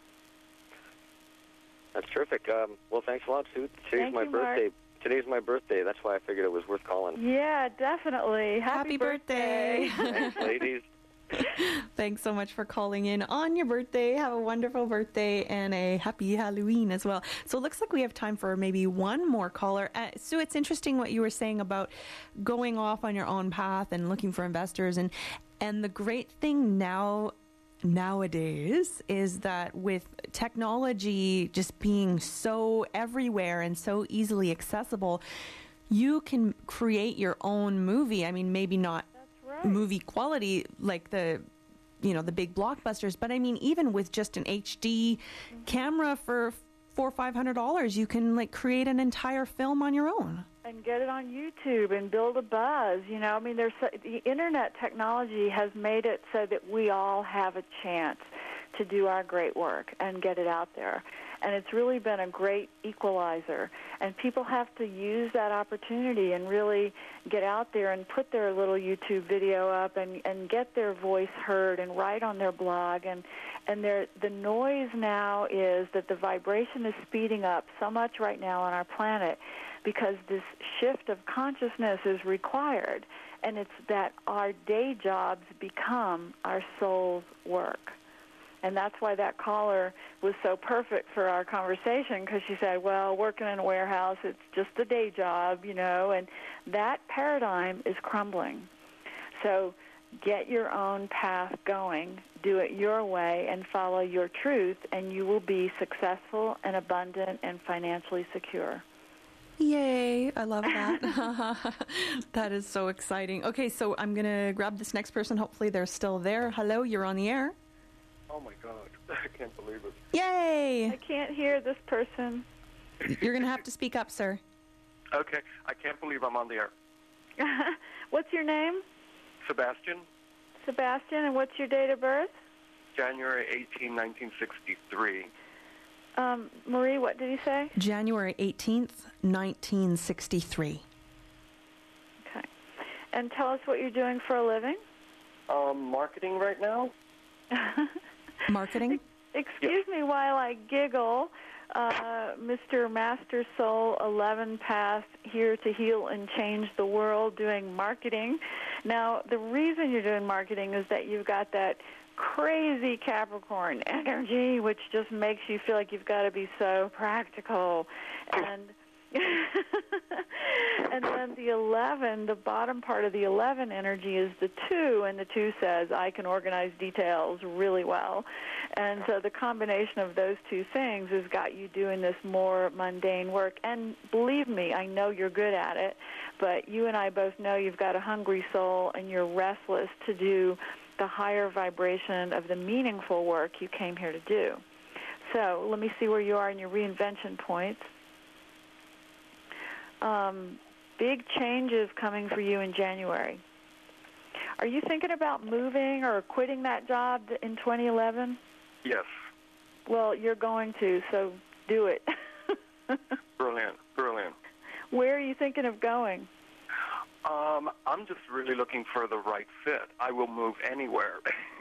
That's terrific. Um, well, thanks a lot, Sue. Today's Thank my you, birthday. Mark. Today's my birthday. That's why I figured it was worth calling. Yeah, definitely. Happy, Happy birthday. birthday. Thanks, ladies. Thanks so much for calling in on your birthday. Have a wonderful birthday and a happy Halloween as well. So it looks like we have time for maybe one more caller. Uh, Sue, it's interesting what you were saying about going off on your own path and looking for investors. And, and the great thing now nowadays is that with technology just being so everywhere and so easily accessible, you can create your own movie. I mean, maybe not right. movie quality like the, you know, the big blockbusters, but I mean, even with just an H D mm-hmm. camera for four or five hundred dollars, you can like create an entire film on your own. And get it on YouTube and build a buzz. You know, I mean, there's so, the internet technology has made it so that we all have a chance to do our great work and get it out there. And it's really been a great equalizer. And people have to use that opportunity and really get out there and put their little YouTube video up and, and get their voice heard and write on their blog. And, and there, the noise now is that the vibration is speeding up so much right now on our planet because this shift of consciousness is required. And it's that our day jobs become our soul's work. And that's why that caller was so perfect for our conversation, because she said, well, working in a warehouse, it's just a day job, you know, and that paradigm is crumbling. So get your own path going, do it your way, and follow your truth, and you will be successful and abundant and financially secure. Yay, I love that. That is so exciting. Okay, so I'm going to grab this next person. Hopefully they're still there. Hello, you're on the air. Oh, my God. I can't believe it. Yay! I can't hear this person. You're going to have to speak up, sir. Okay. I can't believe I'm on the air. What's your name? Sebastian, Sebastian, and what's your date of birth? January eighteenth, nineteen sixty-three. Um, Marie, what did you say? January eighteenth, nineteen sixty-three. Okay. And tell us what you're doing for a living. Um, marketing right now. Marketing? Excuse me while I giggle. Uh, Mister Master Soul eleven Path, here to heal and change the world, doing marketing. Now, the reason you're doing marketing is that you've got that crazy Capricorn energy, which just makes you feel like you've got to be so practical. And and then the eleven, the bottom part of the eleven energy is the two, and the two says, I can organize details really well. And so the combination of those two things has got you doing this more mundane work. And believe me, I know you're good at it, but you and I both know you've got a hungry soul and you're restless to do the higher vibration of the meaningful work you came here to do. So let me see where you are in your reinvention points. Um, big changes coming for you in January. Are you thinking about moving or quitting that job in twenty eleven? Yes. Well, you're going to, so do it. Brilliant, brilliant. Where are you thinking of going? Um, I'm just really looking for the right fit. I will move anywhere.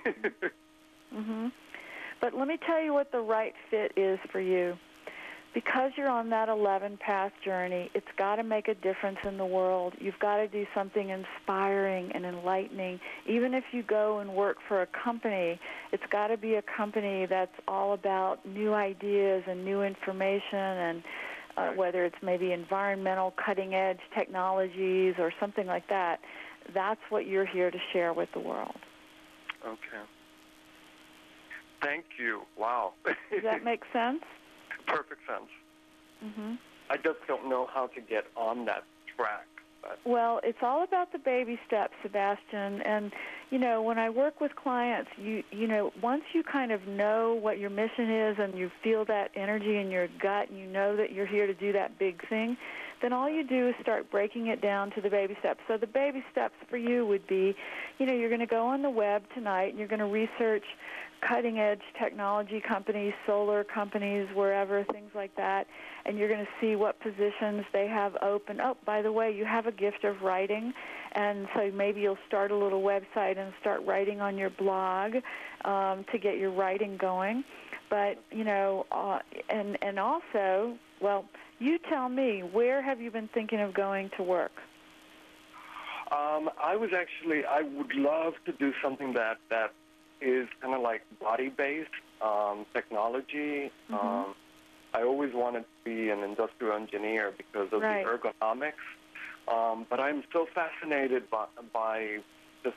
Mm-hmm. But let me tell you what the right fit is for you. Because you're on that eleven path journey, it's got to make a difference in the world. You've got to do something inspiring and enlightening. Even if you go and work for a company, it's got to be a company that's all about new ideas and new information, and uh, whether it's maybe environmental cutting-edge technologies or something like that. That's what you're here to share with the world. Okay. Thank you. Wow. Does that make sense? Perfect sense. Mm-hmm. I just don't know how to get on that track. But. Well, it's all about the baby steps, Sebastian. And, you know, when I work with clients, you you know, once you kind of know what your mission is and you feel that energy in your gut and you know that you're here to do that big thing, then all you do is start breaking it down to the baby steps. So the baby steps for you would be, you know, you're going to go on the web tonight and you're going to research cutting-edge technology companies, solar companies, wherever, things like that, and you're going to see what positions they have open. Oh, by the way, you have a gift of writing, and so maybe you'll start a little website and start writing on your blog um, to get your writing going. But, you know, uh, and, and also, well, you tell me, where have you been thinking of going to work? Um, I was actually, I would love to do something that, that is kind of like body-based um, technology. Mm-hmm. Um, I always wanted to be an industrial engineer because of right. the ergonomics, um, but I'm so fascinated by, by just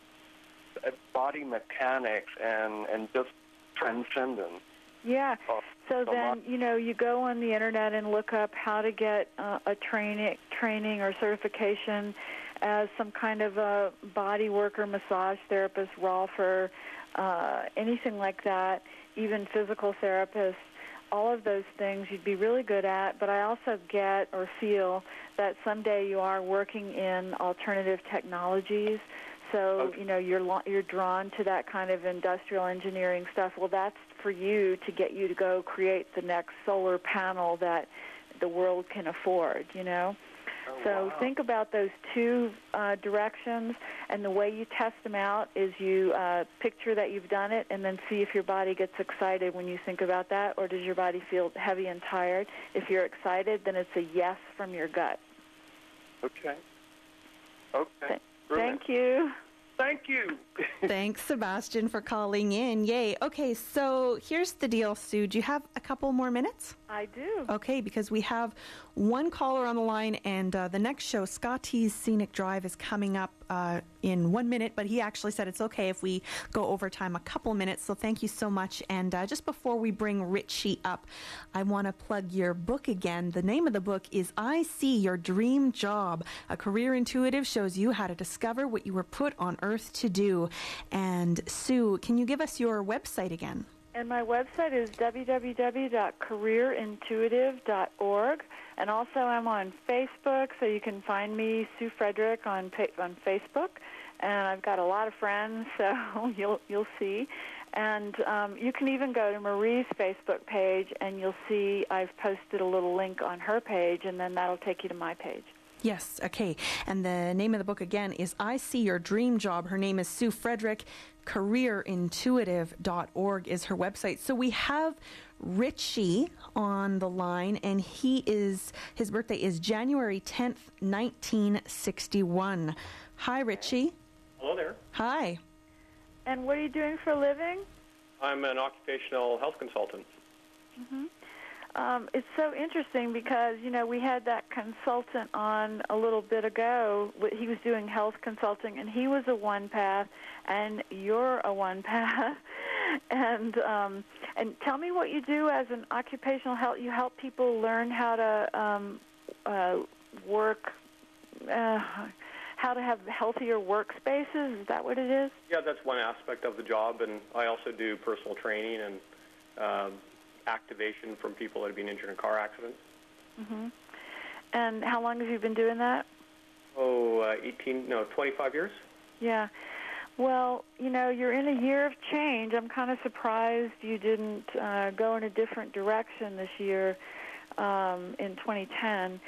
body mechanics and, and just transcendence. Yeah. Oh, so so then, much. you know, you go on the Internet and look up how to get uh, a training, training or certification as some kind of a body worker, massage therapist, rolfer, uh, anything like that, even physical therapist. all of those things you'd be really good at, but I also get or feel that someday you are working in alternative technologies. So, okay. you know, you're you're drawn to that kind of industrial engineering stuff. Well, that's for you to get you to go create the next solar panel that the world can afford, you know. Oh, so wow. Think about those two uh, directions, and the way you test them out is you uh, picture that you've done it and then see if your body gets excited when you think about that, or does your body feel heavy and tired. If you're excited, then it's a yes from your gut. Okay. Okay. Th- thank you. Thank you. Thanks, Sebastian, for calling in. Yay. Okay, so here's the deal, Sue. Do you have a couple more minutes? I do. Okay, because we have one caller on the line, and uh, the next show, Scotty's Scenic Drive, is coming up uh, in one minute, but he actually said it's okay if we go over time a couple minutes, so thank you so much. And uh, just before we bring Richie up, I want to plug your book again. The name of the book is I See Your Dream Job. A Career Intuitive shows you how to discover what you were put on earth to do. And Sue, can you give us your website again? And my website is w w w dot career intuitive dot org. And also I'm on Facebook, so you can find me, Sue Frederick, on on Facebook. And I've got a lot of friends, so you'll you'll see. And um, you can even go to Marie's Facebook page, and you'll see I've posted a little link on her page, and then that'll take you to my page. Yes, okay. And the name of the book again is I See Your Dream Job. Her name is Sue Frederick. career intuitive dot org is her website. So we have Richie on the line, and he is his birthday is January tenth, nineteen sixty-one. Hi, Richie. Hello there. Hi. And what are you doing for a living? I'm an occupational health consultant. Mm-hmm. Um, it's so interesting because, you know, we had that consultant on a little bit ago. He was doing health consulting, and he was a one-path, and you're a one-path. and um, and tell me what you do as an occupational health. You help people learn how to um, uh, work, uh, how to have healthier workspaces. Is that what it is? Yeah, that's one aspect of the job, and I also do personal training and um, activation from people that have been injured in car accidents. Mm-hmm. And how long have you been doing that? Oh, uh, eighteen, no, twenty-five years. Yeah. Well, you know, you're in a year of change. I'm kind of surprised you didn't uh, go in a different direction this year um, in twenty ten.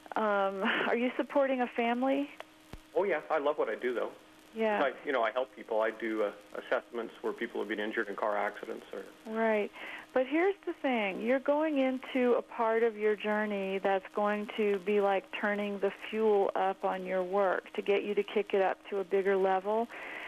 Um, are you supporting a family? Oh, yeah. I love what I do, though. Yeah. I, you know, I help people. I do uh, assessments where people have been injured in car accidents. Or... Right. But here's the thing. You're going into a part of your journey that's going to be like turning the fuel up on your work to get you to kick it up to a bigger level.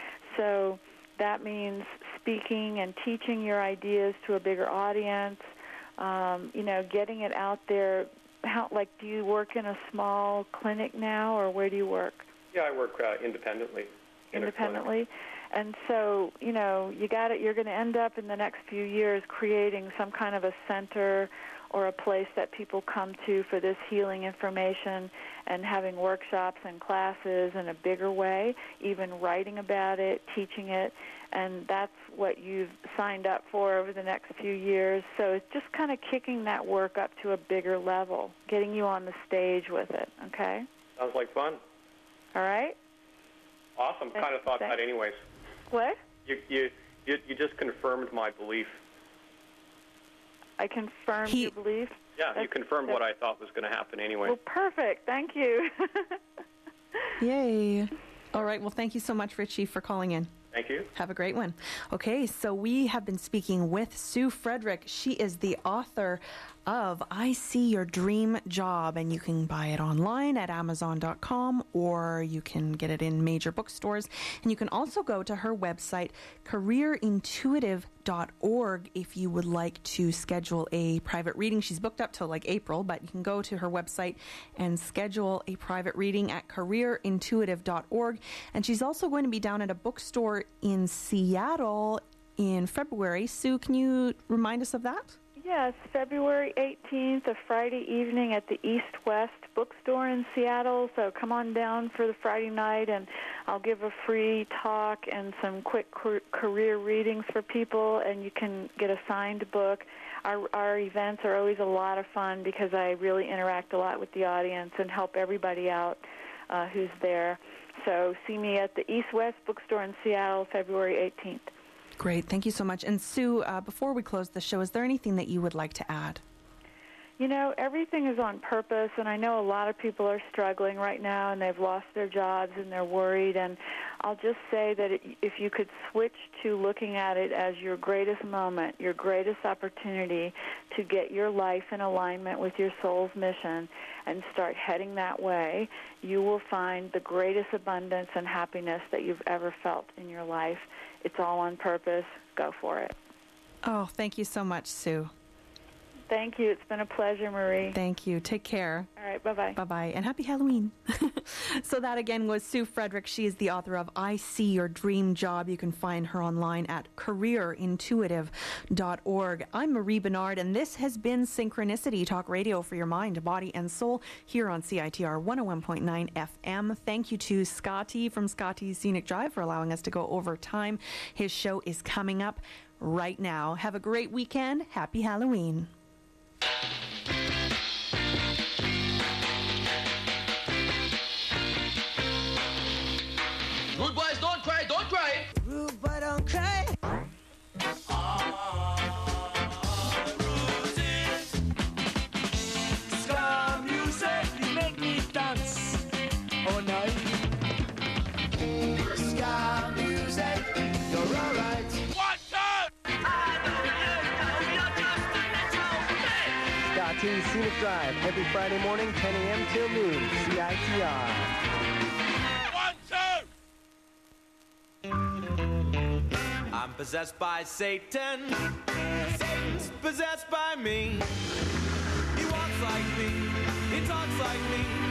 So that means speaking and teaching your ideas to a bigger audience, um, you know, getting it out there. How, like, do you work in a small clinic now, or where do you work? Yeah, I work uh, independently. Independently. And so, you know, you got it. You're going to end up in the next few years creating some kind of a center or a place that people come to for this healing information, and having workshops and classes in a bigger way, even writing about it, teaching it, and that's what you've signed up for over the next few years. So it's just kind of kicking that work up to a bigger level, getting you on the stage with it, okay? Sounds like fun. All right? Awesome. Kind of thought that anyways. What? You, you, you, you just confirmed my belief. I confirmed your belief? Yeah, That's, you confirmed what I thought was going to happen anyway. Well, perfect. Thank you. Yay. All right. Well, thank you so much, Richie, for calling in. Thank you. Have a great one. Okay, so we have been speaking with Sue Frederick. She is the author of I See Your Dream Job, and you can buy it online at amazon dot com, or you can get it in major bookstores. And you can also go to her website, career intuitive dot org, if you would like to schedule a private reading. She's booked up till like April, but you can go to her website and schedule a private reading at career intuitive dot org. And she's also going to be down at a bookstore in Seattle in February. Sue, can you remind us of that? Yes, February eighteenth, a Friday evening at the East West Bookstore in Seattle. So come on down for the Friday night, and I'll give a free talk and some quick career readings for people, and you can get a signed book. Our, our events are always a lot of fun because I really interact a lot with the audience and help everybody out uh, who's there. So see me at the East West Bookstore in Seattle, February eighteenth. Great. Thank you so much. And Sue, uh, before we close the show, is there anything that you would like to add? You know, everything is on purpose, and I know a lot of people are struggling right now, and they've lost their jobs, and they're worried. And I'll just say that it, if you could switch to looking at it as your greatest moment, your greatest opportunity to get your life in alignment with your soul's mission and start heading that way, you will find the greatest abundance and happiness that you've ever felt in your life. It's all on purpose. Go for it. Oh, thank you so much, Sue. Thank you. It's been a pleasure, Marie. Thank you. Take care. All right. Bye-bye. Bye-bye. And happy Halloween. So that, again, was Sue Frederick. She is the author of I See Your Dream Job. You can find her online at career intuitive dot org. I'm Marie Bernard, and this has been Synchronicity, talk radio for your mind, body, and soul here on C I T R one oh one point nine F M. Thank you to Scotty from Scotty's Scenic Drive for allowing us to go over time. His show is coming up right now. Have a great weekend. Happy Halloween. Rude boys, don't cry, don't cry. Rude boy, don't cry. Ska music, you make me dance all night. Ska music, you're alright. One, two. Scotty's Scenic Drive, every Friday morning, ten a.m. till noon, C I T R. I'm possessed by Satan. Satan's possessed by me. He walks like me. He talks like me.